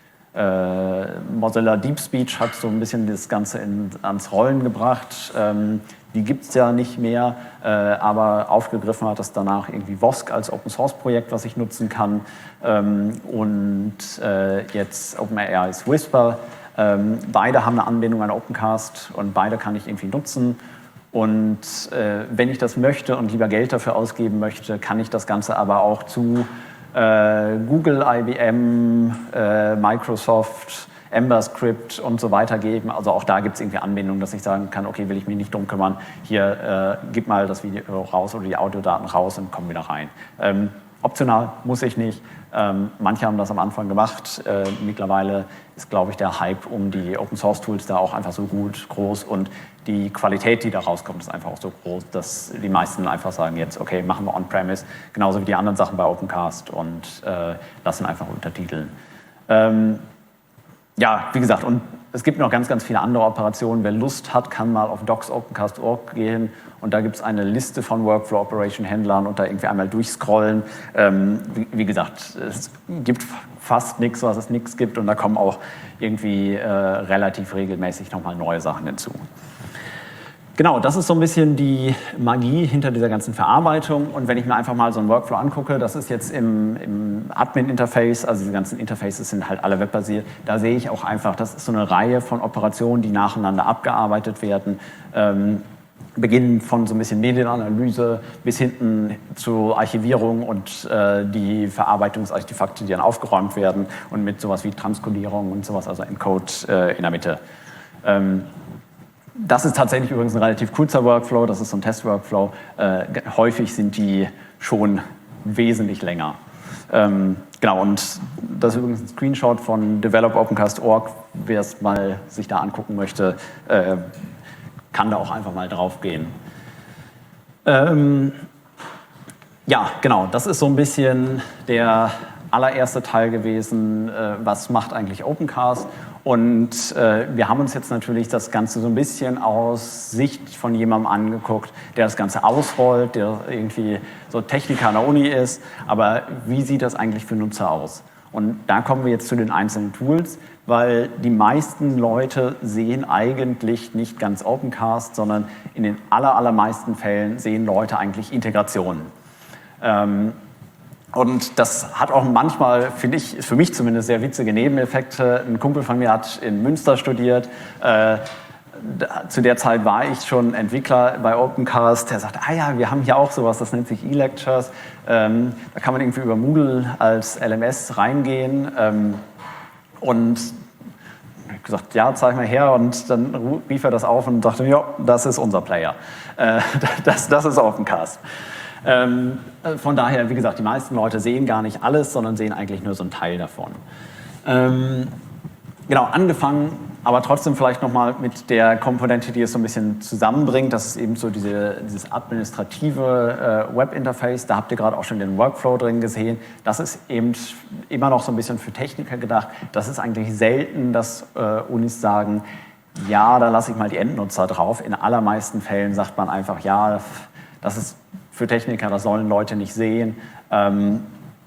äh, Mozilla Deep Speech hat so ein bisschen das Ganze in, ans Rollen gebracht. Ähm, die gibt es ja nicht mehr, äh, aber aufgegriffen hat das danach irgendwie Vosk als Open-Source-Projekt, was ich nutzen kann. Ähm, und äh, jetzt OpenAI's Whisper. Ähm, beide haben eine Anbindung an Opencast und beide kann ich irgendwie nutzen. Und äh, wenn ich das möchte und lieber Geld dafür ausgeben möchte, kann ich das Ganze aber auch zu äh, Google, I B M, äh, Microsoft, EmberScript und so weiter geben. Also auch da gibt es irgendwie Anbindungen, dass ich sagen kann, okay, will ich mich nicht drum kümmern, hier äh, gib mal das Video raus oder die Audiodaten raus und komm wieder rein. Ähm, optional, muss ich nicht. Ähm, manche haben das am Anfang gemacht. Äh, mittlerweile ist, glaube ich, der Hype um die Open-Source-Tools da auch einfach so gut, groß und die Qualität, die da rauskommt, ist einfach auch so groß, dass die meisten einfach sagen jetzt, okay, machen wir On-Premise, genauso wie die anderen Sachen bei Opencast und äh, lassen einfach untertiteln. Ähm, ja, wie gesagt, und es gibt noch ganz, ganz viele andere Operationen. Wer Lust hat, kann mal auf docs opencast punkt org gehen und da gibt es eine Liste von Workflow-Operation-Händlern und da irgendwie einmal durchscrollen. Ähm, wie, wie gesagt, es gibt fast nichts, was es nichts gibt und da kommen auch irgendwie äh, relativ regelmäßig nochmal neue Sachen hinzu. Genau, das ist so ein bisschen die Magie hinter dieser ganzen Verarbeitung. Und wenn ich mir einfach mal so einen Workflow angucke, das ist jetzt im, im Admin-Interface, also diese ganzen Interfaces sind halt alle webbasiert, da sehe ich auch einfach, das ist so eine Reihe von Operationen, die nacheinander abgearbeitet werden. Ähm, beginnen von so ein bisschen Medienanalyse bis hinten zu Archivierung und äh, die Verarbeitungsartefakte, die dann aufgeräumt werden und mit sowas wie Transkodierung und sowas, also Encode äh, in der Mitte. Ähm, das ist tatsächlich übrigens ein relativ kurzer Workflow, das ist so ein Test-Workflow. Äh, häufig sind die schon wesentlich länger. Ähm, genau, und das ist übrigens ein Screenshot von develop opencast punkt org. Wer es mal sich da angucken möchte, äh, kann da auch einfach mal drauf gehen. Ähm, ja, genau, das ist so ein bisschen der allererste Teil gewesen, äh, was macht eigentlich Opencast. Und äh, wir haben uns jetzt natürlich das Ganze so ein bisschen aus Sicht von jemandem angeguckt, der das Ganze ausrollt, der irgendwie so Techniker an der Uni ist. Aber wie sieht das eigentlich für Nutzer aus? Und da kommen wir jetzt zu den einzelnen Tools, weil die meisten Leute sehen eigentlich nicht ganz Opencast, sondern in den aller, allermeisten Fällen sehen Leute eigentlich Integrationen. Ähm, Und das hat auch manchmal, finde ich, für mich zumindest sehr witzige Nebeneffekte. Ein Kumpel von mir hat in Münster studiert. Äh, zu der Zeit war ich schon Entwickler bei Opencast. Der sagt, ah ja, wir haben hier auch sowas, das nennt sich E-Lectures. Ähm, da kann man irgendwie über Moodle als L M S reingehen. Ähm, und ich habe gesagt, ja, zeig mal her. Und dann rief er das auf und sagte, ja, das ist unser Player. Äh, das, das ist Opencast. Ähm, von daher, wie gesagt, die meisten Leute sehen gar nicht alles, sondern sehen eigentlich nur so einen Teil davon. Ähm, genau, angefangen, aber trotzdem vielleicht nochmal mit der Komponente, die es so ein bisschen zusammenbringt. Das ist eben so diese, dieses administrative äh, Webinterface. Da habt ihr gerade auch schon den Workflow drin gesehen. Das ist eben immer noch so ein bisschen für Techniker gedacht. Das ist eigentlich selten, dass äh, Unis sagen, ja, da lasse ich mal die Endnutzer drauf. In allermeisten Fällen sagt man einfach, ja, das ist für Techniker, das sollen Leute nicht sehen. Ähm,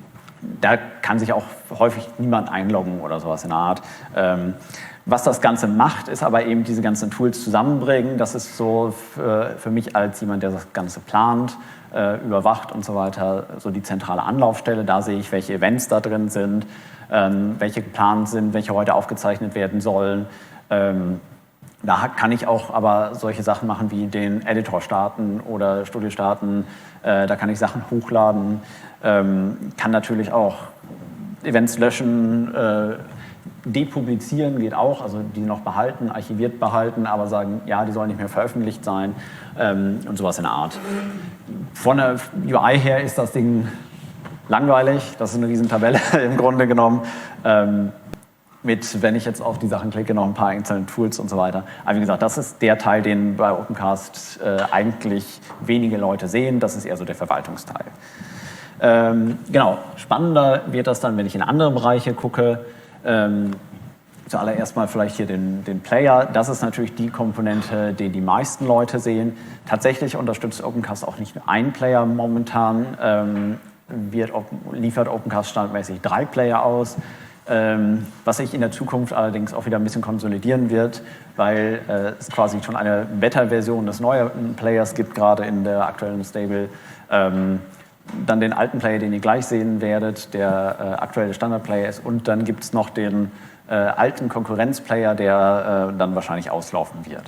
da kann sich auch häufig niemand einloggen oder sowas in der Art. Ähm, was das Ganze macht, ist aber eben diese ganzen Tools zusammenbringen. Das ist so für, für mich als jemand, der das Ganze plant, äh, überwacht und so weiter, so die zentrale Anlaufstelle. Da sehe ich, welche Events da drin sind, ähm, welche geplant sind, welche heute aufgezeichnet werden sollen. Ähm, Da kann ich auch aber solche Sachen machen wie den Editor starten oder Studio starten. Äh, da kann ich Sachen hochladen, ähm, kann natürlich auch Events löschen, äh, depublizieren geht auch, also die noch behalten, archiviert behalten, aber sagen, ja, die sollen nicht mehr veröffentlicht sein ähm, und sowas in der Art. Von der U I her ist das Ding langweilig, das ist eine riesen Tabelle im Grunde genommen. Ähm, mit, wenn ich jetzt auf die Sachen klicke, noch ein paar einzelne Tools und so weiter. Aber wie gesagt, das ist der Teil, den bei Opencast äh, eigentlich wenige Leute sehen. Das ist eher so der Verwaltungsteil. Ähm, genau, spannender wird das dann, wenn ich in andere Bereiche gucke. Ähm, zuallererst mal vielleicht hier den, den Player. Das ist natürlich die Komponente, die die meisten Leute sehen. Tatsächlich unterstützt Opencast auch nicht nur einen Player momentan. Ähm, wird, liefert Opencast standardmäßig drei Player aus. Ähm, was sich in der Zukunft allerdings auch wieder ein bisschen konsolidieren wird, weil äh, es quasi schon eine Beta-Version des neuen Players gibt, gerade in der aktuellen Stable. Ähm, dann den alten Player, den ihr gleich sehen werdet, der äh, aktuelle Standard-Player ist. Und dann gibt es noch den äh, alten Konkurrenz-Player, der äh, dann wahrscheinlich auslaufen wird.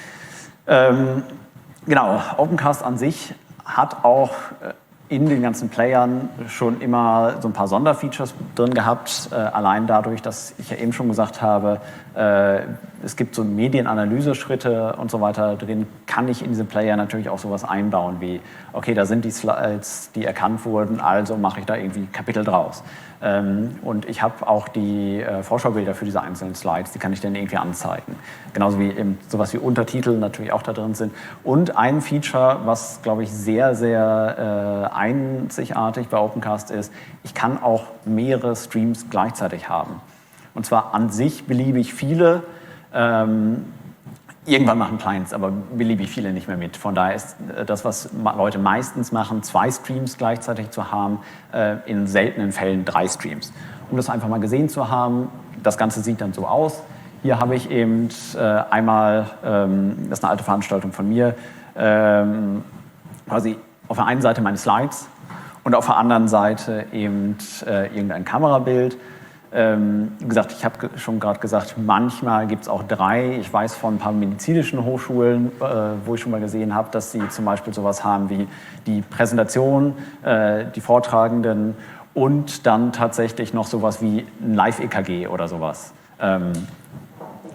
Ähm, genau, Opencast an sich hat auch äh, in den ganzen Playern schon immer so ein paar Sonderfeatures drin gehabt, äh, allein dadurch, dass ich ja eben schon gesagt habe, äh, es gibt so Medienanalyse-Schritte und so weiter drin, kann ich in diese Player natürlich auch sowas einbauen wie, okay, da sind die Slides, die erkannt wurden, also mache ich da irgendwie Kapitel draus. Ähm, und ich habe auch die äh, Vorschaubilder für diese einzelnen Slides, die kann ich dann irgendwie anzeigen. Genauso wie eben sowas wie Untertitel natürlich auch da drin sind. Und ein Feature, was, glaube ich, sehr, sehr äh, einzigartig bei Opencast ist, ich kann auch mehrere Streams gleichzeitig haben. Und zwar an sich beliebig viele. Ähm, irgendwann machen Clients aber beliebig viele nicht mehr mit. Von daher ist das, was Leute meistens machen, zwei Streams gleichzeitig zu haben, äh, in seltenen Fällen drei Streams. Um das einfach mal gesehen zu haben, das Ganze sieht dann so aus. Hier habe ich eben äh, einmal, ähm, das ist eine alte Veranstaltung von mir, ähm, quasi auf der einen Seite meine Slides und auf der anderen Seite eben äh, irgendein Kamerabild. Ähm, wie gesagt, ich habe schon gerade gesagt, manchmal gibt es auch drei. Ich weiß von ein paar medizinischen Hochschulen, äh, wo ich schon mal gesehen habe, dass sie zum Beispiel sowas haben wie die Präsentation, äh, die Vortragenden und dann tatsächlich noch sowas wie ein Live-E K G oder sowas. Ähm,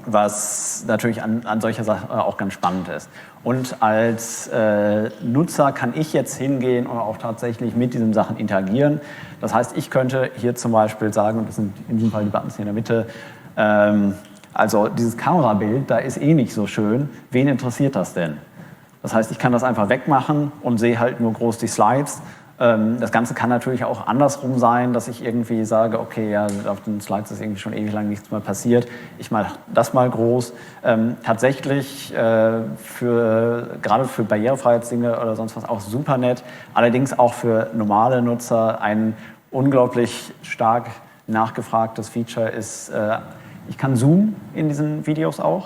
was natürlich an, an solcher Sache auch ganz spannend ist. Und als äh, Nutzer kann ich jetzt hingehen und auch tatsächlich mit diesen Sachen interagieren. Das heißt, ich könnte hier zum Beispiel sagen, und das sind in diesem Fall die Buttons hier in der Mitte, ähm, also dieses Kamerabild, da ist eh nicht so schön, wen interessiert das denn? Das heißt, ich kann das einfach wegmachen und sehe halt nur groß die Slides. Das Ganze kann natürlich auch andersrum sein, dass ich irgendwie sage, okay, ja, auf den Slides ist irgendwie schon ewig lang nichts mehr passiert. Ich mache das mal groß. Ähm, tatsächlich äh, für, gerade für Barrierefreiheitsdinge oder sonst was auch super nett. Allerdings auch für normale Nutzer ein unglaublich stark nachgefragtes Feature ist, äh, ich kann zoomen in diesen Videos auch.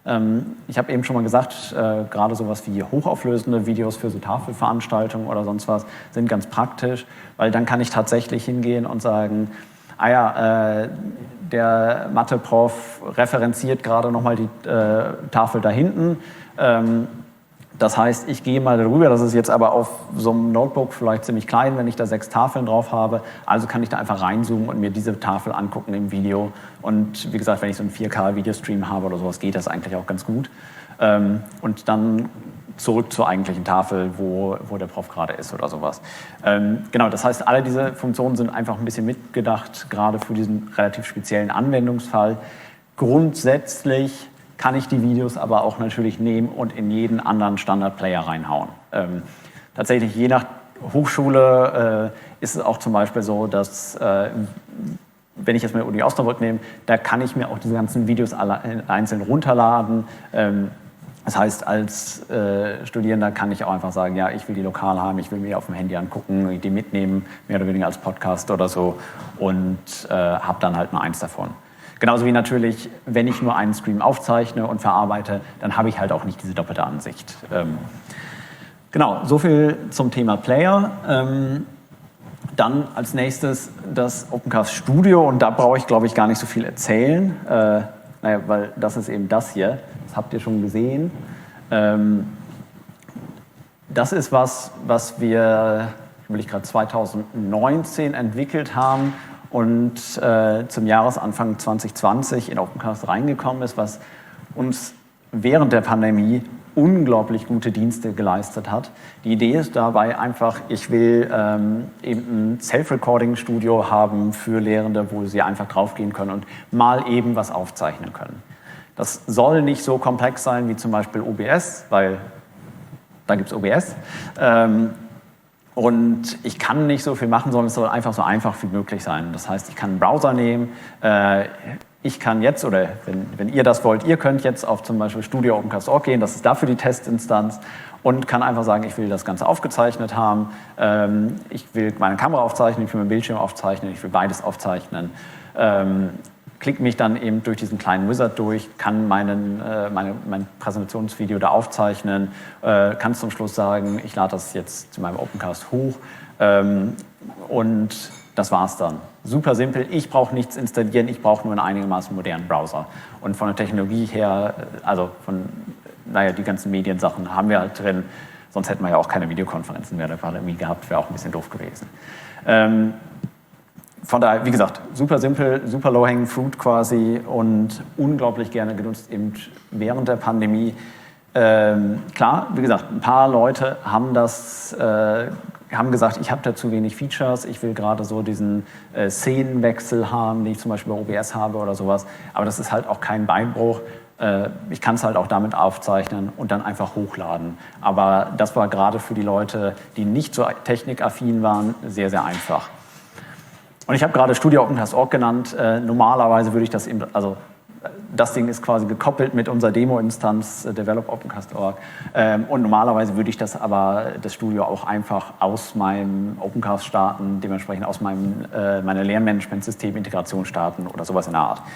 Ich habe eben schon mal gesagt, äh, gerade sowas wie hochauflösende Videos für so Tafelveranstaltungen oder sonst was sind ganz praktisch, weil dann kann ich tatsächlich hingehen und sagen, ah ja, äh, der Mathe-Prof referenziert gerade nochmal die äh, Tafel da hinten. Ähm, das heißt, ich gehe mal darüber, das ist jetzt aber auf so einem Notebook vielleicht ziemlich klein, wenn ich da sechs Tafeln drauf habe. Also kann ich da einfach reinzoomen und mir diese Tafel angucken im Video. Und wie gesagt, wenn ich so einen vier K-Videostream habe oder sowas, geht das eigentlich auch ganz gut. Ähm, und dann zurück zur eigentlichen Tafel, wo, wo der Prof gerade ist oder sowas. Ähm, genau, das heißt, alle diese Funktionen sind einfach ein bisschen mitgedacht, gerade für diesen relativ speziellen Anwendungsfall. Grundsätzlich kann ich die Videos aber auch natürlich nehmen und in jeden anderen Standard-Player reinhauen. Ähm, tatsächlich, je nach Hochschule äh, ist es auch zum Beispiel so, dass, äh, wenn ich jetzt mal die Uni Osnabrück nehme, da kann ich mir auch diese ganzen Videos alle einzeln runterladen. Ähm, das heißt, als äh, Studierender kann ich auch einfach sagen, ja, ich will die lokal haben, ich will mir auf dem Handy angucken, die mitnehmen, mehr oder weniger als Podcast oder so, und äh, habe dann halt nur eins davon. Genauso wie natürlich, wenn ich nur einen Stream aufzeichne und verarbeite, dann habe ich halt auch nicht diese doppelte Ansicht. Ähm, genau, so viel zum Thema Player. Ähm, dann als nächstes das Opencast Studio, und da brauche ich, glaube ich, gar nicht so viel erzählen, äh, naja, weil das ist eben das hier, das habt ihr schon gesehen. Ähm, das ist was, was wir, will ich gerade zweitausendneunzehn entwickelt haben, und äh, zum Jahresanfang zwanzig zwanzig in Opencast reingekommen ist, was uns während der Pandemie unglaublich gute Dienste geleistet hat. Die Idee ist dabei einfach, ich will ähm, eben ein Self-Recording-Studio haben für Lehrende, wo sie einfach draufgehen können und mal eben was aufzeichnen können. Das soll nicht so komplex sein wie zum Beispiel O B S, weil da gibt es O B S. Ähm, Und ich kann nicht so viel machen, sondern es soll einfach so einfach wie möglich sein. Das heißt, ich kann einen Browser nehmen. Äh, ich kann jetzt, oder wenn, wenn ihr das wollt, ihr könnt jetzt auf zum Beispiel studio opencast punkt org gehen, das ist dafür die Testinstanz, und kann einfach sagen, ich will das Ganze aufgezeichnet haben. Ähm, ich will meine Kamera aufzeichnen, ich will meinen Bildschirm aufzeichnen, ich will beides aufzeichnen. Ähm, klicke mich dann eben durch diesen kleinen Wizard durch, kann meinen, äh, meine, mein Präsentationsvideo da aufzeichnen, äh, kann zum Schluss sagen, ich lade das jetzt zu meinem Opencast hoch, ähm, und das war's dann. Super simpel, ich brauche nichts installieren, ich brauche nur einen einigermaßen modernen Browser. Und von der Technologie her, also von, naja, die ganzen Mediensachen haben wir halt drin, sonst hätten wir ja auch keine Videokonferenzen mehr der Pandemie gehabt, wäre auch ein bisschen doof gewesen. Ähm, Von daher, wie gesagt, super simpel, super low-hanging fruit quasi und unglaublich gerne genutzt eben während der Pandemie. Ähm, klar, wie gesagt, ein paar Leute haben das, äh, haben gesagt, ich habe da zu wenig Features, ich will gerade so diesen äh, Szenenwechsel haben, den ich zum Beispiel bei O B S habe oder sowas. Aber das ist halt auch kein Beinbruch. Äh, ich kann es halt auch damit aufzeichnen und dann einfach hochladen. Aber das war gerade für die Leute, die nicht so technikaffin waren, sehr, sehr einfach. Und ich habe gerade studio opencast punkt org genannt. Äh, normalerweise würde ich das eben, also das Ding ist quasi gekoppelt mit unserer Demo-Instanz äh, develop opencast punkt org. Ähm, und normalerweise würde ich das aber, das Studio auch einfach aus meinem Opencast starten, dementsprechend aus meinem, äh, meiner Lernmanagementsystem-Integration starten oder sowas in der Art.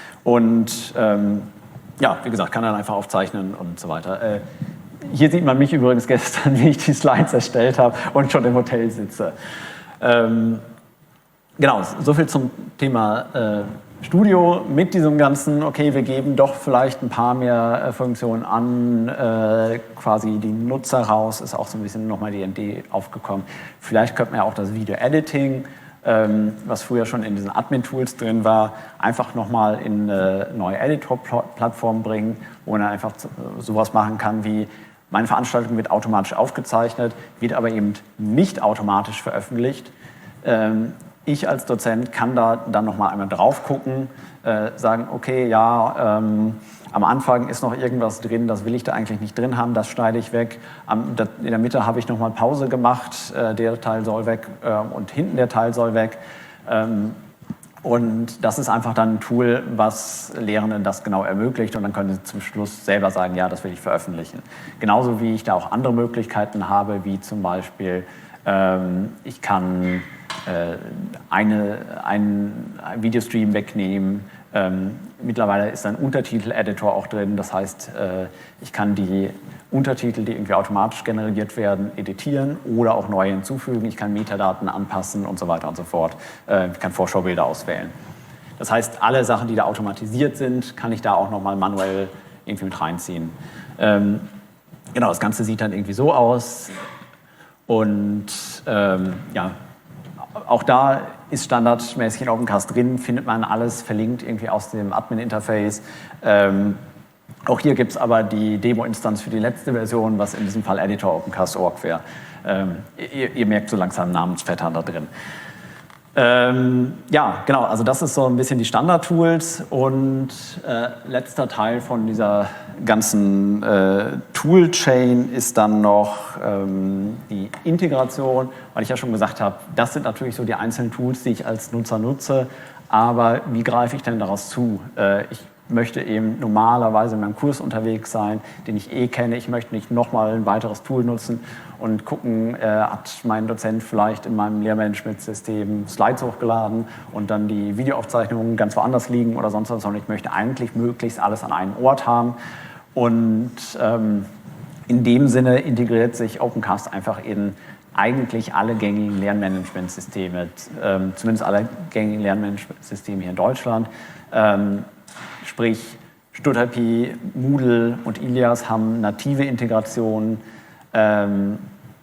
Und ähm, ja, wie gesagt, kann dann einfach aufzeichnen und so weiter. Äh, hier sieht man mich übrigens gestern, wie ich die Slides erstellt habe und schon im Hotel sitze. Ähm, Genau, so viel zum Thema äh, Studio mit diesem ganzen, okay, wir geben doch vielleicht ein paar mehr äh, Funktionen an, äh, quasi die Nutzer raus, ist auch so ein bisschen nochmal die Idee aufgekommen. Vielleicht könnte man ja auch das Video-Editing ähm, was früher schon in diesen Admin-Tools drin war, einfach nochmal in eine neue Editor-Plattform bringen, wo man dann einfach sowas machen kann wie, meine Veranstaltung wird automatisch aufgezeichnet, wird aber eben nicht automatisch veröffentlicht. Ähm, ich als Dozent kann da dann nochmal einmal drauf gucken, äh, sagen, okay, ja, ähm, am Anfang ist noch irgendwas drin, das will ich da eigentlich nicht drin haben, das schneide ich weg. Am, da, in der Mitte habe ich nochmal Pause gemacht, äh, der Teil soll weg äh, und hinten der Teil soll weg. Ähm, und das ist einfach dann ein Tool, was Lehrenden das genau ermöglicht und dann können sie zum Schluss selber sagen, ja, das will ich veröffentlichen. Genauso wie ich da auch andere Möglichkeiten habe, wie zum Beispiel, ähm, ich kann äh, eine, einen Videostream wegnehmen. Ähm, mittlerweile ist ein Untertitel-Editor auch drin, das heißt, äh, ich kann die Untertitel, die irgendwie automatisch generiert werden, editieren oder auch neue hinzufügen. Ich kann Metadaten anpassen und so weiter und so fort. Äh, ich kann Vorschaubilder auswählen. Das heißt, alle Sachen, die da automatisiert sind, kann ich da auch nochmal manuell irgendwie mit reinziehen. Ähm, genau, das Ganze sieht dann irgendwie so aus und ähm, ja, auch da ist standardmäßig in Opencast drin, findet man alles verlinkt irgendwie aus dem Admin-Interface. Ähm, auch hier gibt es aber die Demo-Instanz für die letzte Version, was in diesem Fall Editor Opencast Punkt org wäre. Ähm, ihr, ihr merkt so langsam Namenspattern da drin. Ähm, ja, genau, also das ist so ein bisschen die Standard-Tools und äh, letzter Teil von dieser ganzen äh, Tool-Chain ist dann noch ähm, die Integration, weil ich ja schon gesagt habe, das sind natürlich so die einzelnen Tools, die ich als Nutzer nutze, aber wie greife ich denn daraus zu? Äh, ich möchte eben normalerweise in meinem Kurs unterwegs sein, den ich eh kenne. Ich möchte nicht nochmal ein weiteres Tool nutzen und gucken, äh, hat mein Dozent vielleicht in meinem Lehrmanagementsystem Slides hochgeladen und dann die Videoaufzeichnungen ganz woanders liegen oder sonst was, sondern ich möchte eigentlich möglichst alles an einem Ort haben. Und ähm, in dem Sinne integriert sich Opencast einfach in eigentlich alle gängigen Lernmanagementsysteme, ähm, zumindest alle gängigen Lernmanagementsysteme hier in Deutschland. Ähm, Sprich, StudHP, Moodle und Ilias haben native Integrationen. Ähm,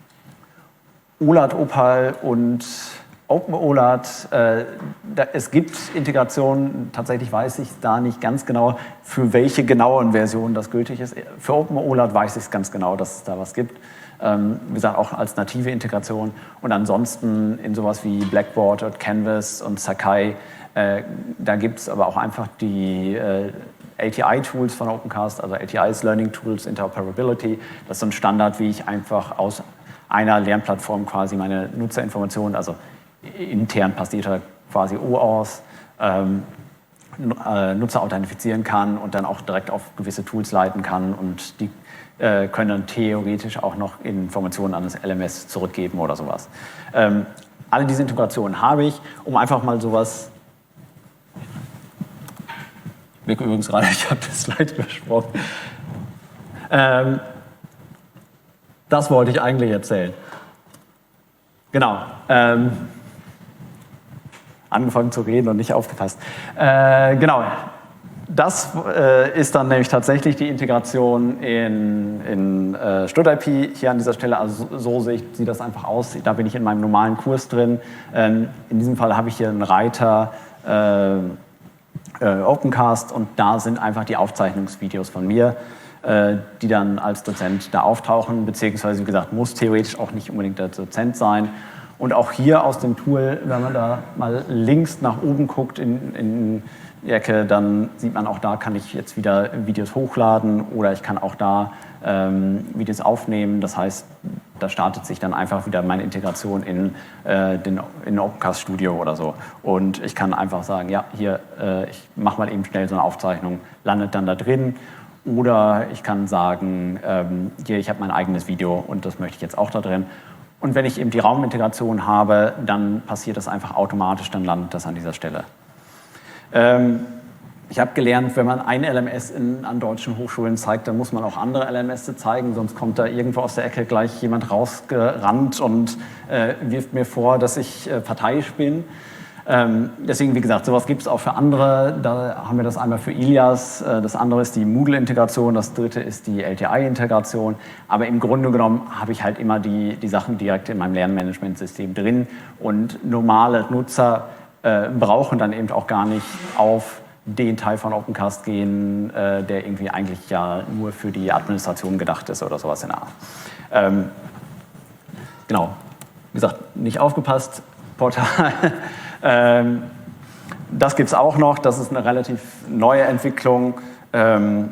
O L A D, Opal und OpenOLAD. Äh, da, es gibt Integrationen, tatsächlich weiß ich da nicht ganz genau, für welche genauen Versionen das gültig ist. Für OpenOLAD weiß ich es ganz genau, dass es da was gibt. Ähm, wie gesagt, auch als native Integration. Und ansonsten in sowas wie Blackboard und Canvas und Sakai, Äh, da gibt es aber auch einfach die äh, L T I-Tools von Opencast, also L T Is, Learning Tools, Interoperability. Das ist so ein Standard, wie ich einfach aus einer Lernplattform quasi meine Nutzerinformationen, also intern passiert da quasi O aus, ähm, äh, Nutzer authentifizieren kann und dann auch direkt auf gewisse Tools leiten kann und die äh, können dann theoretisch auch noch Informationen an das L M S zurückgeben oder sowas. Ähm, alle diese Integrationen habe ich, um einfach mal sowas. Ich merke übrigens gerade, ich habe das Slide übersprungen. Ähm, das wollte ich eigentlich erzählen. Genau. Ähm, angefangen zu reden und nicht aufgepasst. Äh, genau. Das äh, ist dann nämlich tatsächlich die Integration in, in äh, StudIP hier an dieser Stelle. Also so, so sieht, sieht das einfach aus. Da bin ich in meinem normalen Kurs drin. Ähm, in diesem Fall habe ich hier einen Reiter äh, äh, Opencast und da sind einfach die Aufzeichnungsvideos von mir, äh, die dann als Dozent da auftauchen, beziehungsweise wie gesagt, muss theoretisch auch nicht unbedingt der Dozent sein. Und auch hier aus dem Tool, wenn man da mal links nach oben guckt in, in die Ecke, dann sieht man auch da, kann ich jetzt wieder Videos hochladen oder ich kann auch da ähm, Videos aufnehmen. Das heißt, da startet sich dann einfach wieder meine Integration in, äh, den, in Opencast Studio oder so. Und ich kann einfach sagen, ja, hier, äh, ich mache mal eben schnell so eine Aufzeichnung, landet dann da drin. Oder ich kann sagen, ähm, hier, ich habe mein eigenes Video und das möchte ich jetzt auch da drin. Und wenn ich eben die Raumintegration habe, dann passiert das einfach automatisch, dann landet das an dieser Stelle. Ähm, ich habe gelernt, wenn man ein L M S in, an deutschen Hochschulen zeigt, dann muss man auch andere L M S zeigen, sonst kommt da irgendwo aus der Ecke gleich jemand rausgerannt und äh, wirft mir vor, dass ich äh, parteiisch bin. Ähm, deswegen, wie gesagt, sowas gibt es auch für andere. Da haben wir das einmal für Ilias, äh, das andere ist die Moodle-Integration, das dritte ist die L T I-Integration. Aber im Grunde genommen habe ich halt immer die, die Sachen direkt in meinem Lernmanagementsystem drin. Und normale Nutzer äh, brauchen dann eben auch gar nicht auf den Teil von Opencast gehen, äh, der irgendwie eigentlich ja nur für die Administration gedacht ist oder sowas in der Art. Ähm, genau, wie gesagt, nicht aufgepasst, Portal. ähm, das gibt es auch noch, das ist eine relativ neue Entwicklung. Ähm,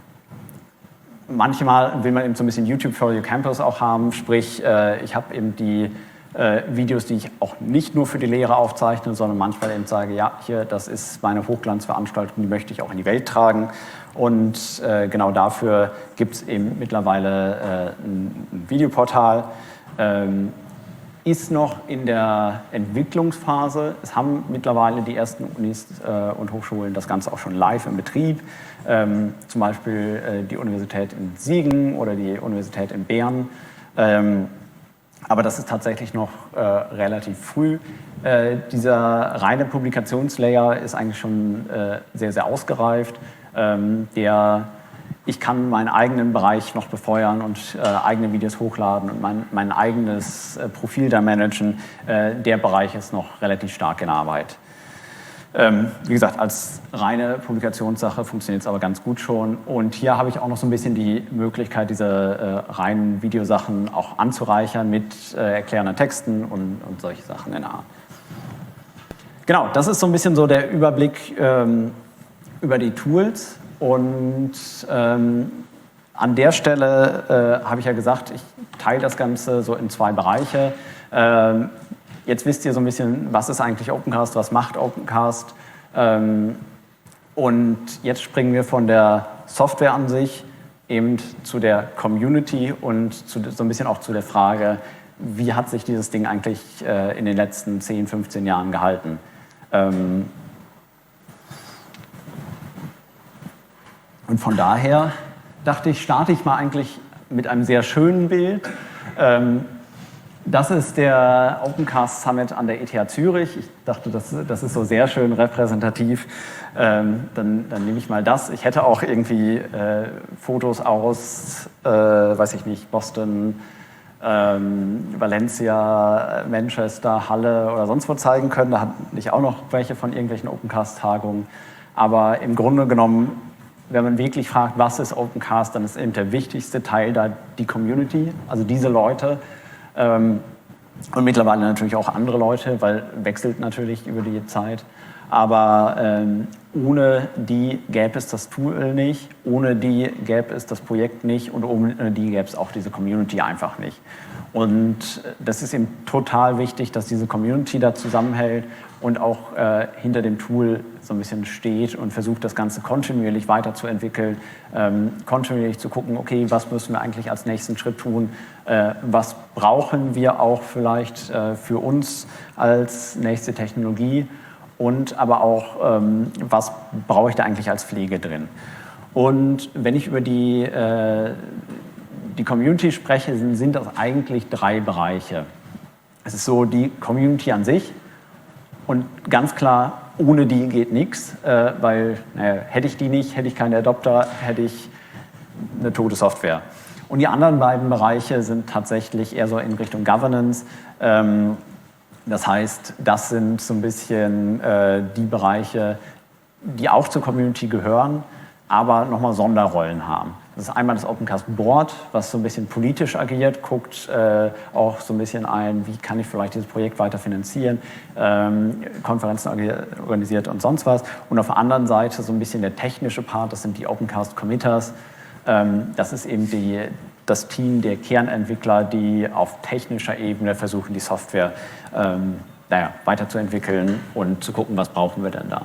manchmal will man eben so ein bisschen YouTube for Your Campus auch haben, sprich, äh, ich habe eben die Äh, Videos, die ich auch nicht nur für die Lehre aufzeichne, sondern manchmal eben sage, ja, hier, das ist meine Hochglanzveranstaltung, die möchte ich auch in die Welt tragen. Und äh, genau dafür gibt es eben mittlerweile äh, ein, ein Videoportal. Ähm, ist noch in der Entwicklungsphase. Es haben mittlerweile die ersten Unis äh, und Hochschulen das Ganze auch schon live im Betrieb. Ähm, zum Beispiel äh, die Universität in Siegen oder die Universität in Bern. Ähm, Aber das ist tatsächlich noch äh, relativ früh. Äh, dieser reine Publikationslayer ist eigentlich schon äh, sehr, sehr ausgereift. Ähm, der, ich kann meinen eigenen Bereich noch befeuern und äh, eigene Videos hochladen und mein, mein eigenes äh, Profil da managen. Äh, der Bereich ist noch relativ stark in Arbeit. Ähm, wie gesagt, als reine Publikationssache funktioniert es aber ganz gut schon. Und hier habe ich auch noch so ein bisschen die Möglichkeit, diese äh, reinen Videosachen auch anzureichern mit äh, erklärenden Texten und, und solche Sachen in der Art. Genau, das ist so ein bisschen so der Überblick ähm, über die Tools. Und ähm, an der Stelle äh, habe ich ja gesagt, ich teile das Ganze so in zwei Bereiche. Ähm, Jetzt wisst ihr so ein bisschen, was ist eigentlich Opencast, was macht Opencast. Ähm, und jetzt springen wir von der Software an sich eben zu der Community und zu, so ein bisschen auch zu der Frage, wie hat sich dieses Ding eigentlich äh, in den letzten zehn, fünfzehn Jahren gehalten. Ähm, und von daher dachte ich, starte ich mal eigentlich mit einem sehr schönen Bild. Ähm, Das ist der Opencast Summit an der E T H Zürich. Ich dachte, das, das ist so sehr schön repräsentativ. Ähm, dann, dann nehme ich mal das. Ich hätte auch irgendwie äh, Fotos aus, äh, weiß ich nicht, Boston, ähm, Valencia, Manchester, Halle oder sonst wo zeigen können. Da hatte ich auch noch welche von irgendwelchen Opencast-Tagungen. Aber im Grunde genommen, wenn man wirklich fragt, was ist Opencast, dann ist eben der wichtigste Teil da die Community, also diese Leute. Ähm, und mittlerweile natürlich auch andere Leute, weil wechselt natürlich über die Zeit. Aber ähm, ohne die gäbe es das Tool nicht, ohne die gäbe es das Projekt nicht und ohne die gäbe es auch diese Community einfach nicht. Und das ist eben total wichtig, dass diese Community da zusammenhält und auch äh, hinter dem Tool so ein bisschen steht und versucht, das Ganze kontinuierlich weiterzuentwickeln, ähm, kontinuierlich zu gucken, okay, was müssen wir eigentlich als nächsten Schritt tun, äh, was brauchen wir auch vielleicht äh, für uns als nächste Technologie und aber auch, ähm, was brauche ich da eigentlich als Pflege drin. Und wenn ich über die, äh, die Community spreche, sind, sind das eigentlich drei Bereiche. Es ist so die Community an sich und ganz klar, ohne die geht nichts, äh, weil naja, hätte ich die nicht, hätte ich keine Adopter, hätte ich eine tote Software. Und die anderen beiden Bereiche sind tatsächlich eher so in Richtung Governance. Ähm, das heißt, das sind so ein bisschen äh, die Bereiche, die auch zur Community gehören, aber nochmal Sonderrollen haben. Das ist einmal das Opencast Board, was so ein bisschen politisch agiert, guckt äh, auch so ein bisschen ein, wie kann ich vielleicht dieses Projekt weiter finanzieren, ähm, Konferenzen organisiert und sonst was. Und auf der anderen Seite so ein bisschen der technische Part, das sind die Opencast Committers. Ähm, das ist eben die, das Team der Kernentwickler, die auf technischer Ebene versuchen, die Software ähm, naja, weiterzuentwickeln und zu gucken, was brauchen wir denn da.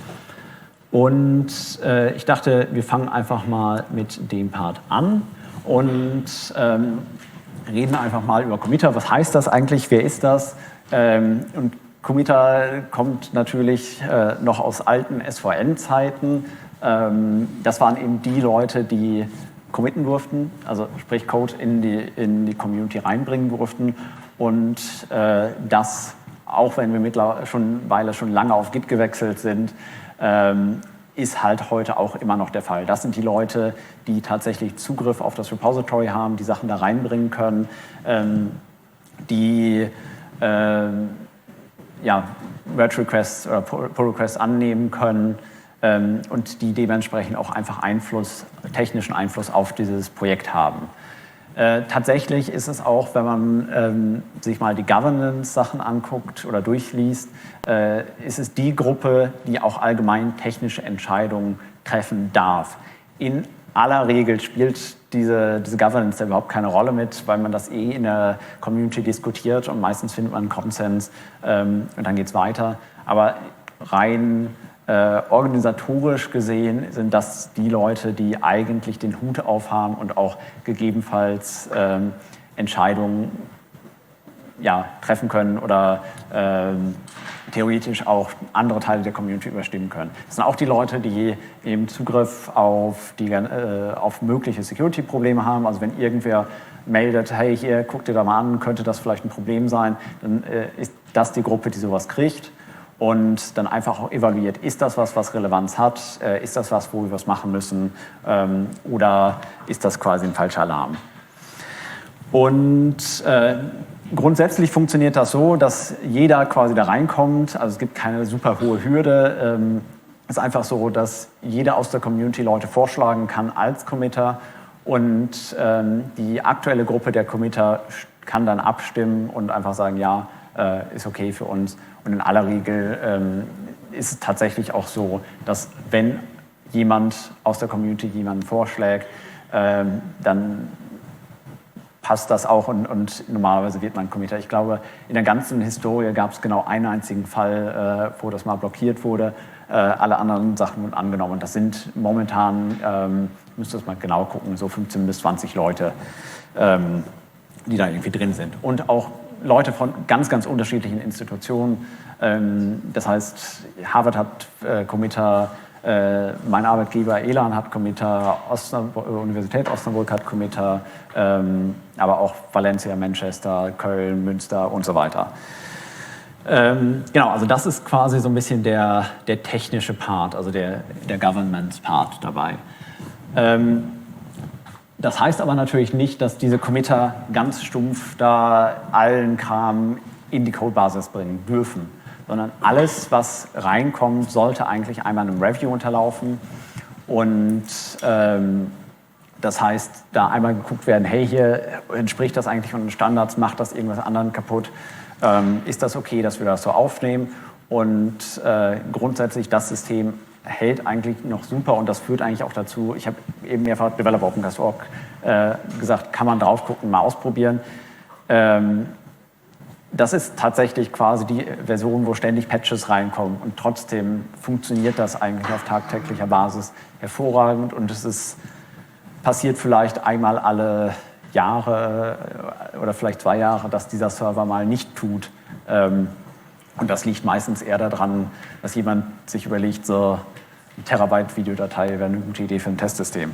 Und äh, ich dachte, wir fangen einfach mal mit dem Part an und ähm, reden einfach mal über Committer. Was heißt das eigentlich? Wer ist das? Ähm, und Committer kommt natürlich äh, noch aus alten S V N-Zeiten. Ähm, das waren eben die Leute, die committen durften, also sprich Code in die, in die Community reinbringen durften und äh, das auch wenn wir mittlerweile schon, weil schon lange auf Git gewechselt sind, ähm, ist halt heute auch immer noch der Fall. Das sind die Leute, die tatsächlich Zugriff auf das Repository haben, die Sachen da reinbringen können, ähm, die ähm, ja, Merge-Requests oder Pull-Requests annehmen können ähm, und die dementsprechend auch einfach Einfluss, technischen Einfluss auf dieses Projekt haben. Äh, tatsächlich ist es auch, wenn man ähm, sich mal die Governance-Sachen anguckt oder durchliest, äh, ist es die Gruppe, die auch allgemein technische Entscheidungen treffen darf. In aller Regel spielt diese, diese Governance da überhaupt keine Rolle mit, weil man das eh in der Community diskutiert und meistens findet man einen Konsens ähm, und dann geht es weiter. Aber rein Äh, organisatorisch gesehen sind das die Leute, die eigentlich den Hut aufhaben und auch gegebenenfalls ähm, Entscheidungen ja, treffen können oder ähm, theoretisch auch andere Teile der Community überstimmen können. Das sind auch die Leute, die eben Zugriff auf, die, äh, auf mögliche Security-Probleme haben. Also wenn irgendwer meldet, hey, hier, guck dir da mal an, könnte das vielleicht ein Problem sein, dann äh, ist das die Gruppe, die sowas kriegt. Und dann einfach auch evaluiert, ist das was, was Relevanz hat, äh, ist das was, wo wir was machen müssen ähm, oder ist das quasi ein falscher Alarm. Und äh, grundsätzlich funktioniert das so, dass jeder quasi da reinkommt, also es gibt keine super hohe Hürde, ähm, es ist einfach so, dass jeder aus der Community Leute vorschlagen kann als Committer und ähm, die aktuelle Gruppe der Committer kann dann abstimmen und einfach sagen, ja, äh, ist okay für uns. Und in aller Regel ähm, ist es tatsächlich auch so, dass wenn jemand aus der Community jemanden vorschlägt, ähm, dann passt das auch und, und normalerweise wird man Committer. Ich glaube, in der ganzen Historie gab es genau einen einzigen Fall, äh, wo das mal blockiert wurde. Äh, alle anderen Sachen wurden angenommen. Und das sind momentan, ähm, ich müsste das mal genau gucken, so fünfzehn bis zwanzig Leute, ähm, die da irgendwie drin sind. Und auch Leute von ganz, ganz unterschiedlichen Institutionen. Ähm, das heißt, Harvard hat äh, Committer, äh, mein Arbeitgeber Elan hat Committer, Osnabrück, Universität Osnabrück hat Committer, ähm, aber auch Valencia, Manchester, Köln, Münster und so weiter. Ähm, genau, also das ist quasi so ein bisschen der, der technische Part, also der, der Governance-Part dabei. Ähm, Das heißt aber natürlich nicht, dass diese Committer ganz stumpf da allen Kram in die Codebasis bringen dürfen, sondern alles, was reinkommt, sollte eigentlich einmal einem Review unterlaufen. Und ähm, das heißt, da einmal geguckt werden, hey, hier entspricht das eigentlich unseren Standards, macht das irgendwas anderen kaputt, ähm, ist das okay, dass wir das so aufnehmen? Und äh, grundsätzlich das System hält eigentlich noch super und das führt eigentlich auch dazu, ich habe eben mehrfach Developer Opencast Punkt org äh, gesagt, kann man drauf gucken, mal ausprobieren. Ähm, das ist tatsächlich quasi die Version, wo ständig Patches reinkommen und trotzdem funktioniert das eigentlich auf tagtäglicher Basis hervorragend und es ist, passiert vielleicht einmal alle Jahre oder vielleicht zwei Jahre, dass dieser Server mal nicht tut. Ähm, Und das liegt meistens eher daran, dass jemand sich überlegt, so eine Terabyte Videodatei wäre eine gute Idee für ein Testsystem.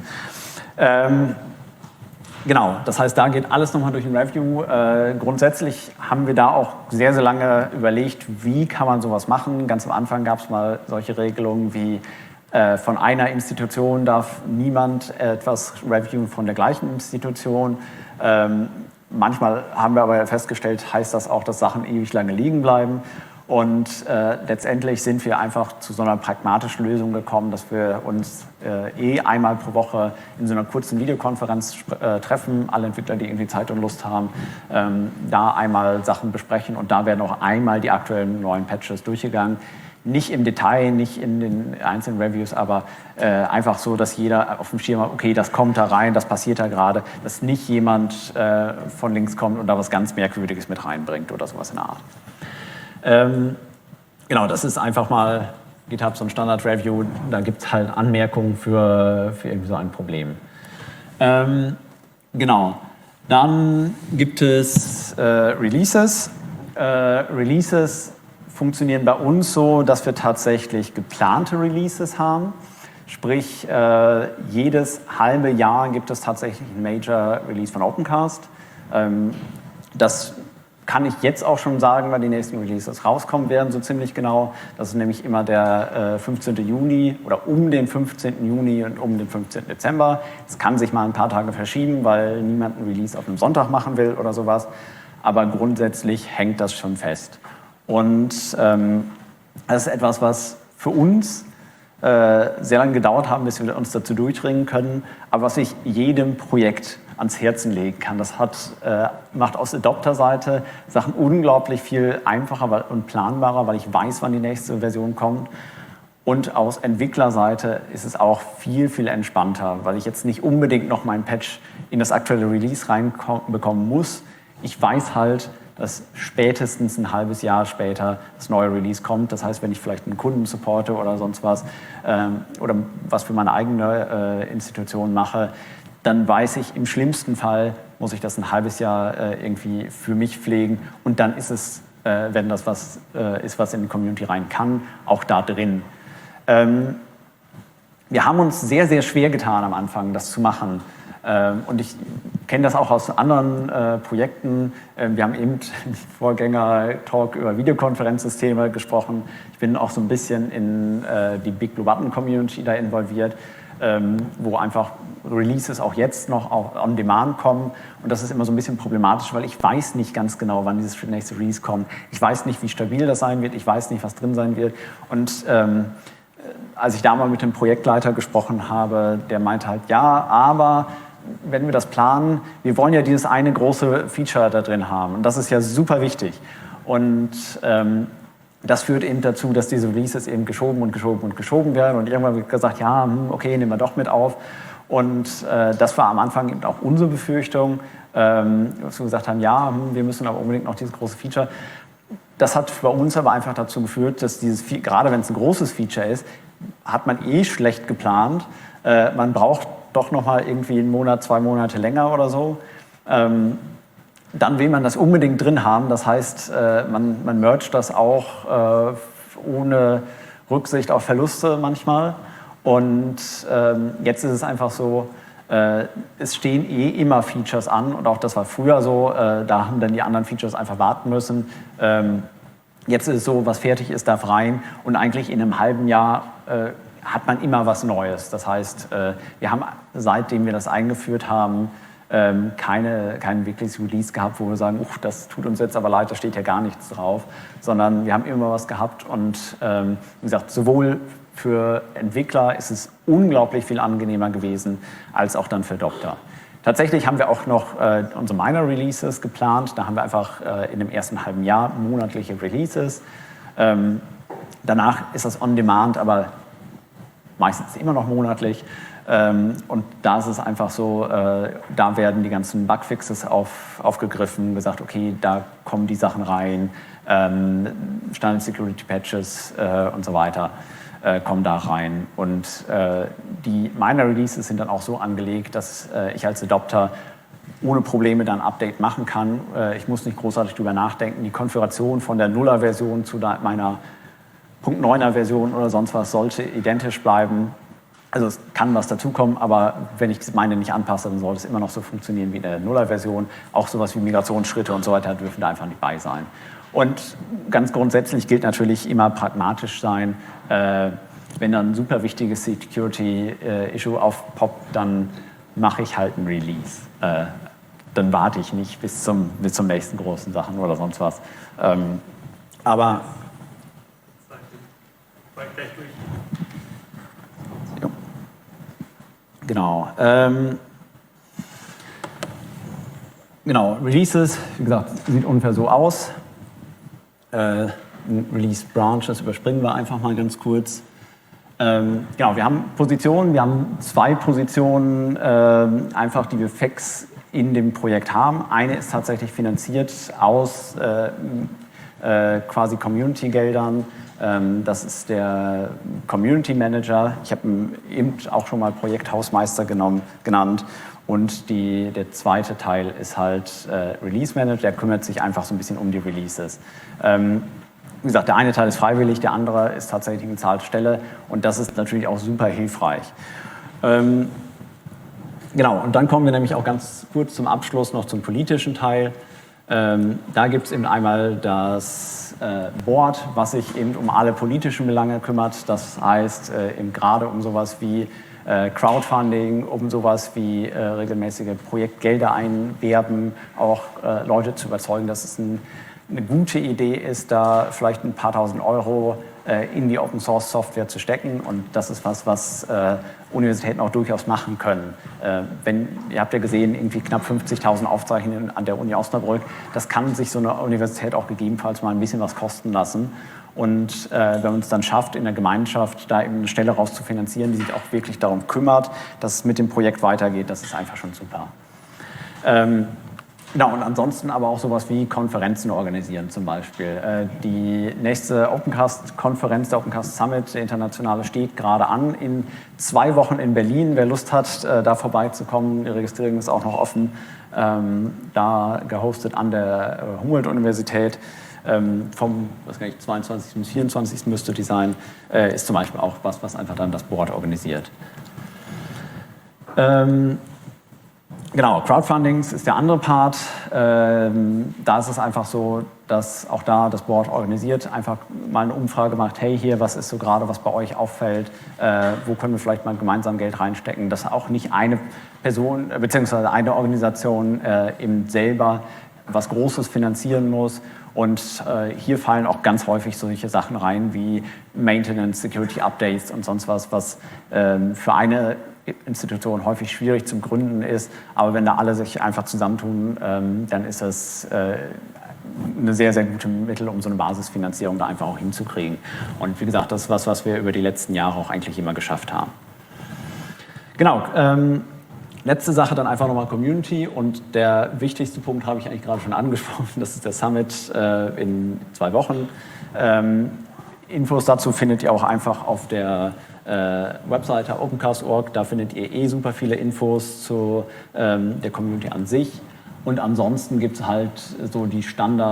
Ähm, genau, das heißt, da geht alles nochmal durch ein Review. Äh, grundsätzlich haben wir da auch sehr, sehr lange überlegt, wie kann man sowas machen. Ganz am Anfang gab es mal solche Regelungen wie, äh, von einer Institution darf niemand etwas reviewen von der gleichen Institution. Ähm, manchmal haben wir aber festgestellt, heißt das auch, dass Sachen ewig lange liegen bleiben. Und äh, letztendlich sind wir einfach zu so einer pragmatischen Lösung gekommen, dass wir uns äh, eh einmal pro Woche in so einer kurzen Videokonferenz äh, treffen, alle Entwickler, die irgendwie Zeit und Lust haben, ähm, da einmal Sachen besprechen und da werden auch einmal die aktuellen neuen Patches durchgegangen. Nicht im Detail, nicht in den einzelnen Reviews, aber äh, einfach so, dass jeder auf dem Schirm hat, okay, das kommt da rein, das passiert da gerade, dass nicht jemand äh, von links kommt und da was ganz Merkwürdiges mit reinbringt oder sowas in der Art. Ähm, genau, das ist einfach mal GitHub so ein Standard-Review, da gibt es halt Anmerkungen für, für irgendwie so ein Problem. Ähm, genau, dann gibt es äh, Releases. Äh, Releases funktionieren bei uns so, dass wir tatsächlich geplante Releases haben. Sprich, äh, jedes halbe Jahr gibt es tatsächlich ein Major Release von Opencast. Ähm, das kann ich jetzt auch schon sagen, weil die nächsten Releases rauskommen werden, so ziemlich genau. Das ist nämlich immer der äh, fünfzehnten Juni oder um den fünfzehnten Juni und um den fünfzehnten Dezember. Es kann sich mal ein paar Tage verschieben, weil niemand einen Release auf einem Sonntag machen will oder sowas. Aber grundsätzlich hängt das schon fest. Und ähm, das ist etwas, was für uns äh, sehr lange gedauert hat, bis wir uns dazu durchringen können, aber was ich jedem Projekt ans Herzen legen kann. Das hat, äh, macht aus Adopter-Seite Sachen unglaublich viel einfacher und planbarer, weil ich weiß, wann die nächste Version kommt. Und aus Entwicklerseite ist es auch viel, viel entspannter, weil ich jetzt nicht unbedingt noch meinen Patch in das aktuelle Release reinbekommen muss. Ich weiß halt, dass spätestens ein halbes Jahr später das neue Release kommt. Das heißt, wenn ich vielleicht einen Kunden supporte oder sonst was ähm, oder was für meine eigene äh, Institution mache, dann weiß ich, im schlimmsten Fall muss ich das ein halbes Jahr äh, irgendwie für mich pflegen und dann ist es, äh, wenn das was äh, ist, was in die Community rein kann, auch da drin. Ähm, wir haben uns sehr, sehr schwer getan am Anfang, das zu machen. Ähm, und ich kenne das auch aus anderen äh, Projekten. Ähm, wir haben eben im Vorgänger-Talk über Videokonferenzsysteme gesprochen. Ich bin auch so ein bisschen in äh, die Big Blue Button Community da involviert, ähm, wo einfach Releases auch jetzt noch auch on demand kommen. Und das ist immer so ein bisschen problematisch, weil ich weiß nicht ganz genau, wann dieses nächste Release kommt. Ich weiß nicht, wie stabil das sein wird. Ich weiß nicht, was drin sein wird. Und ähm, als ich da mal mit dem Projektleiter gesprochen habe, der meinte halt, ja, aber wenn wir das planen, wir wollen ja dieses eine große Feature da drin haben. Und das ist ja super wichtig. Und ähm, das führt eben dazu, dass diese Releases eben geschoben und geschoben und geschoben werden. Und irgendwann wird gesagt, ja, okay, nehmen wir doch mit auf. Und äh, das war am Anfang eben auch unsere Befürchtung, ähm, dass wir gesagt haben, ja, wir müssen aber unbedingt noch dieses große Feature. Das hat bei uns aber einfach dazu geführt, dass dieses, gerade wenn es ein großes Feature ist, hat man eh schlecht geplant. Äh, man braucht doch noch mal irgendwie einen Monat, zwei Monate länger oder so. Ähm, dann will man das unbedingt drin haben. Das heißt, äh, man, man mergt das auch äh, ohne Rücksicht auf Verluste manchmal. Und ähm, jetzt ist es einfach so, äh, es stehen eh immer Features an und auch das war früher so, äh, da haben dann die anderen Features einfach warten müssen. Ähm, jetzt ist es so, was fertig ist, darf rein und eigentlich in einem halben Jahr äh, hat man immer was Neues. Das heißt, äh, wir haben, seitdem wir das eingeführt haben, ähm, keine, kein wirkliches Release gehabt, wo wir sagen, uff, das tut uns jetzt aber leid, da steht ja gar nichts drauf, sondern wir haben immer was gehabt und ähm, wie gesagt, sowohl für Entwickler ist es unglaublich viel angenehmer gewesen, als auch dann für Adopter. Tatsächlich haben wir auch noch äh, unsere Minor Releases geplant. Da haben wir einfach äh, in dem ersten halben Jahr monatliche Releases. Ähm, danach ist das on demand, aber meistens immer noch monatlich. Ähm, und da ist es einfach so, äh, da werden die ganzen Bugfixes auf, aufgegriffen, gesagt, okay, da kommen die Sachen rein, ähm, Standard Security Patches äh, und so weiter. Äh, kommen da rein. Und äh, die Minor Releases sind dann auch so angelegt, dass äh, ich als Adopter ohne Probleme dann ein Update machen kann. Äh, ich muss nicht großartig drüber nachdenken. Die Konfiguration von der Nuller-Version zu der, meiner Punkt neuner Version oder sonst was sollte identisch bleiben. Also es kann was dazukommen, aber wenn ich meine nicht anpasse, dann sollte es immer noch so funktionieren wie in der Nuller-Version. Auch sowas wie Migrationsschritte und so weiter dürfen da einfach nicht bei sein. Und ganz grundsätzlich gilt natürlich immer pragmatisch sein. Äh, wenn dann ein super wichtiges Security-Issue äh, aufpoppt, dann mache ich halt ein Release. Äh, dann warte ich nicht bis zum, bis zum nächsten großen Sachen oder sonst was. Ähm, aber jo. Genau. Ähm, genau, Releases, wie gesagt, sieht ungefähr so aus. Äh, Release Branches überspringen wir einfach mal ganz kurz. Ähm, genau, wir haben Positionen, wir haben zwei Positionen, äh, einfach die wir fix in dem Projekt haben. Eine ist tatsächlich finanziert aus äh, äh, quasi Community-Geldern. Ähm, das ist der Community Manager. Ich habe ihn eben auch schon mal Projekthausmeister genommen, genannt. Und die, der zweite Teil ist halt äh, Release Manager, der kümmert sich einfach so ein bisschen um die Releases. Ähm, wie gesagt, der eine Teil ist freiwillig, der andere ist tatsächlich eine bezahlte Stelle und das ist natürlich auch super hilfreich. Ähm, genau, und dann kommen wir nämlich auch ganz kurz zum Abschluss noch zum politischen Teil. Ähm, da gibt es eben einmal das äh, Board, was sich eben um alle politischen Belange kümmert. Das heißt äh, eben gerade um sowas wie äh, Crowdfunding, um sowas wie äh, regelmäßige Projektgelder einwerben, auch äh, Leute zu überzeugen, dass es ein, eine gute Idee ist, da vielleicht ein paar tausend Euro äh, in die Open-Source-Software zu stecken. Und das ist was, was äh, Universitäten auch durchaus machen können. Äh, wenn, ihr habt ja gesehen, irgendwie knapp fünfzigtausend Aufzeichnungen an der Uni Osnabrück. Das kann sich so eine Universität auch gegebenenfalls mal ein bisschen was kosten lassen. Und äh, wenn man es dann schafft, in der Gemeinschaft da eben eine Stelle raus zu finanzieren, die sich auch wirklich darum kümmert, dass es mit dem Projekt weitergeht, das ist einfach schon super. Ähm, Genau, und ansonsten aber auch sowas wie Konferenzen organisieren zum Beispiel. Äh, die nächste Opencast-Konferenz, der Opencast Summit, der internationale, steht gerade an in zwei Wochen in Berlin. Wer Lust hat, äh, da vorbeizukommen, die Registrierung ist auch noch offen, ähm, da gehostet an der äh, Humboldt-Universität. Ähm, vom was kann ich, zweiundzwanzigsten bis vierundzwanzigsten müsste die sein, äh, ist zum Beispiel auch was, was einfach dann das Board organisiert. Ähm, Genau, Crowdfundings ist der andere Part. Ähm, da ist es einfach so, dass auch da das Board organisiert, einfach mal eine Umfrage macht, hey, hier, was ist so gerade, was bei euch auffällt, äh, wo können wir vielleicht mal gemeinsam Geld reinstecken, dass auch nicht eine Person bzw. eine Organisation äh, eben selber was Großes finanzieren muss. Und äh, hier fallen auch ganz häufig solche Sachen rein wie Maintenance, Security Updates und sonst was, was ähm, für eine Institution häufig schwierig zum Gründen ist, aber wenn da alle sich einfach zusammentun, ähm, dann ist das äh, eine sehr, sehr gute Mittel, um so eine Basisfinanzierung da einfach auch hinzukriegen. Und wie gesagt, das ist was, was wir über die letzten Jahre auch eigentlich immer geschafft haben. Genau, ähm, letzte Sache dann einfach nochmal Community und der wichtigste Punkt habe ich eigentlich gerade schon angesprochen, das ist der Summit äh, in zwei Wochen. Ähm, Infos dazu findet ihr auch einfach auf der Äh, Webseite opencast punkt org, da findet ihr eh super viele Infos zu ähm, der Community an sich. Und ansonsten gibt es halt so die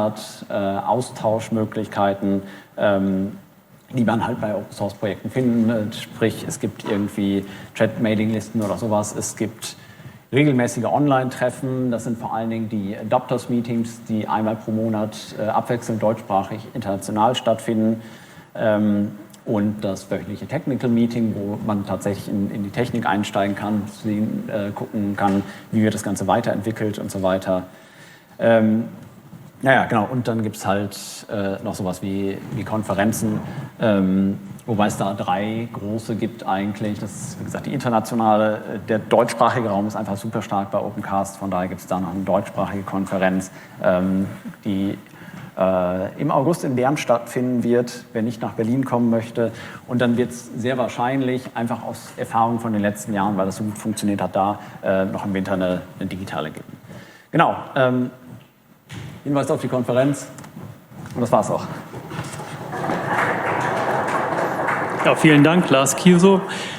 Standard-Austauschmöglichkeiten, äh, ähm, die man halt bei Open-Source-Projekten findet. Sprich, es gibt irgendwie Chat-Mailing-Listen oder sowas. Es gibt regelmäßige Online-Treffen. Das sind vor allen Dingen die Adopters-Meetings, die einmal pro Monat äh, abwechselnd deutschsprachig international stattfinden. Ähm, Und das wöchentliche Technical Meeting, wo man tatsächlich in, in die Technik einsteigen kann, sehen, äh, gucken kann, wie wird das Ganze weiterentwickelt und so weiter. Ähm, naja, genau. Und dann gibt es halt äh, noch sowas wie, wie Konferenzen, ähm, wobei es da drei große gibt eigentlich. Das ist, wie gesagt, die internationale. Der deutschsprachige Raum ist einfach super stark bei Opencast. Von daher gibt es da noch eine deutschsprachige Konferenz, ähm, die Äh, im August in Bern stattfinden wird, wer nicht nach Berlin kommen möchte. Und dann wird es sehr wahrscheinlich, einfach aus Erfahrung von den letzten Jahren, weil das so gut funktioniert hat, da äh, noch im Winter eine, eine digitale geben. Genau, ähm, Hinweis auf die Konferenz und das war's auch. Ja, vielen Dank, Lars Kiesow.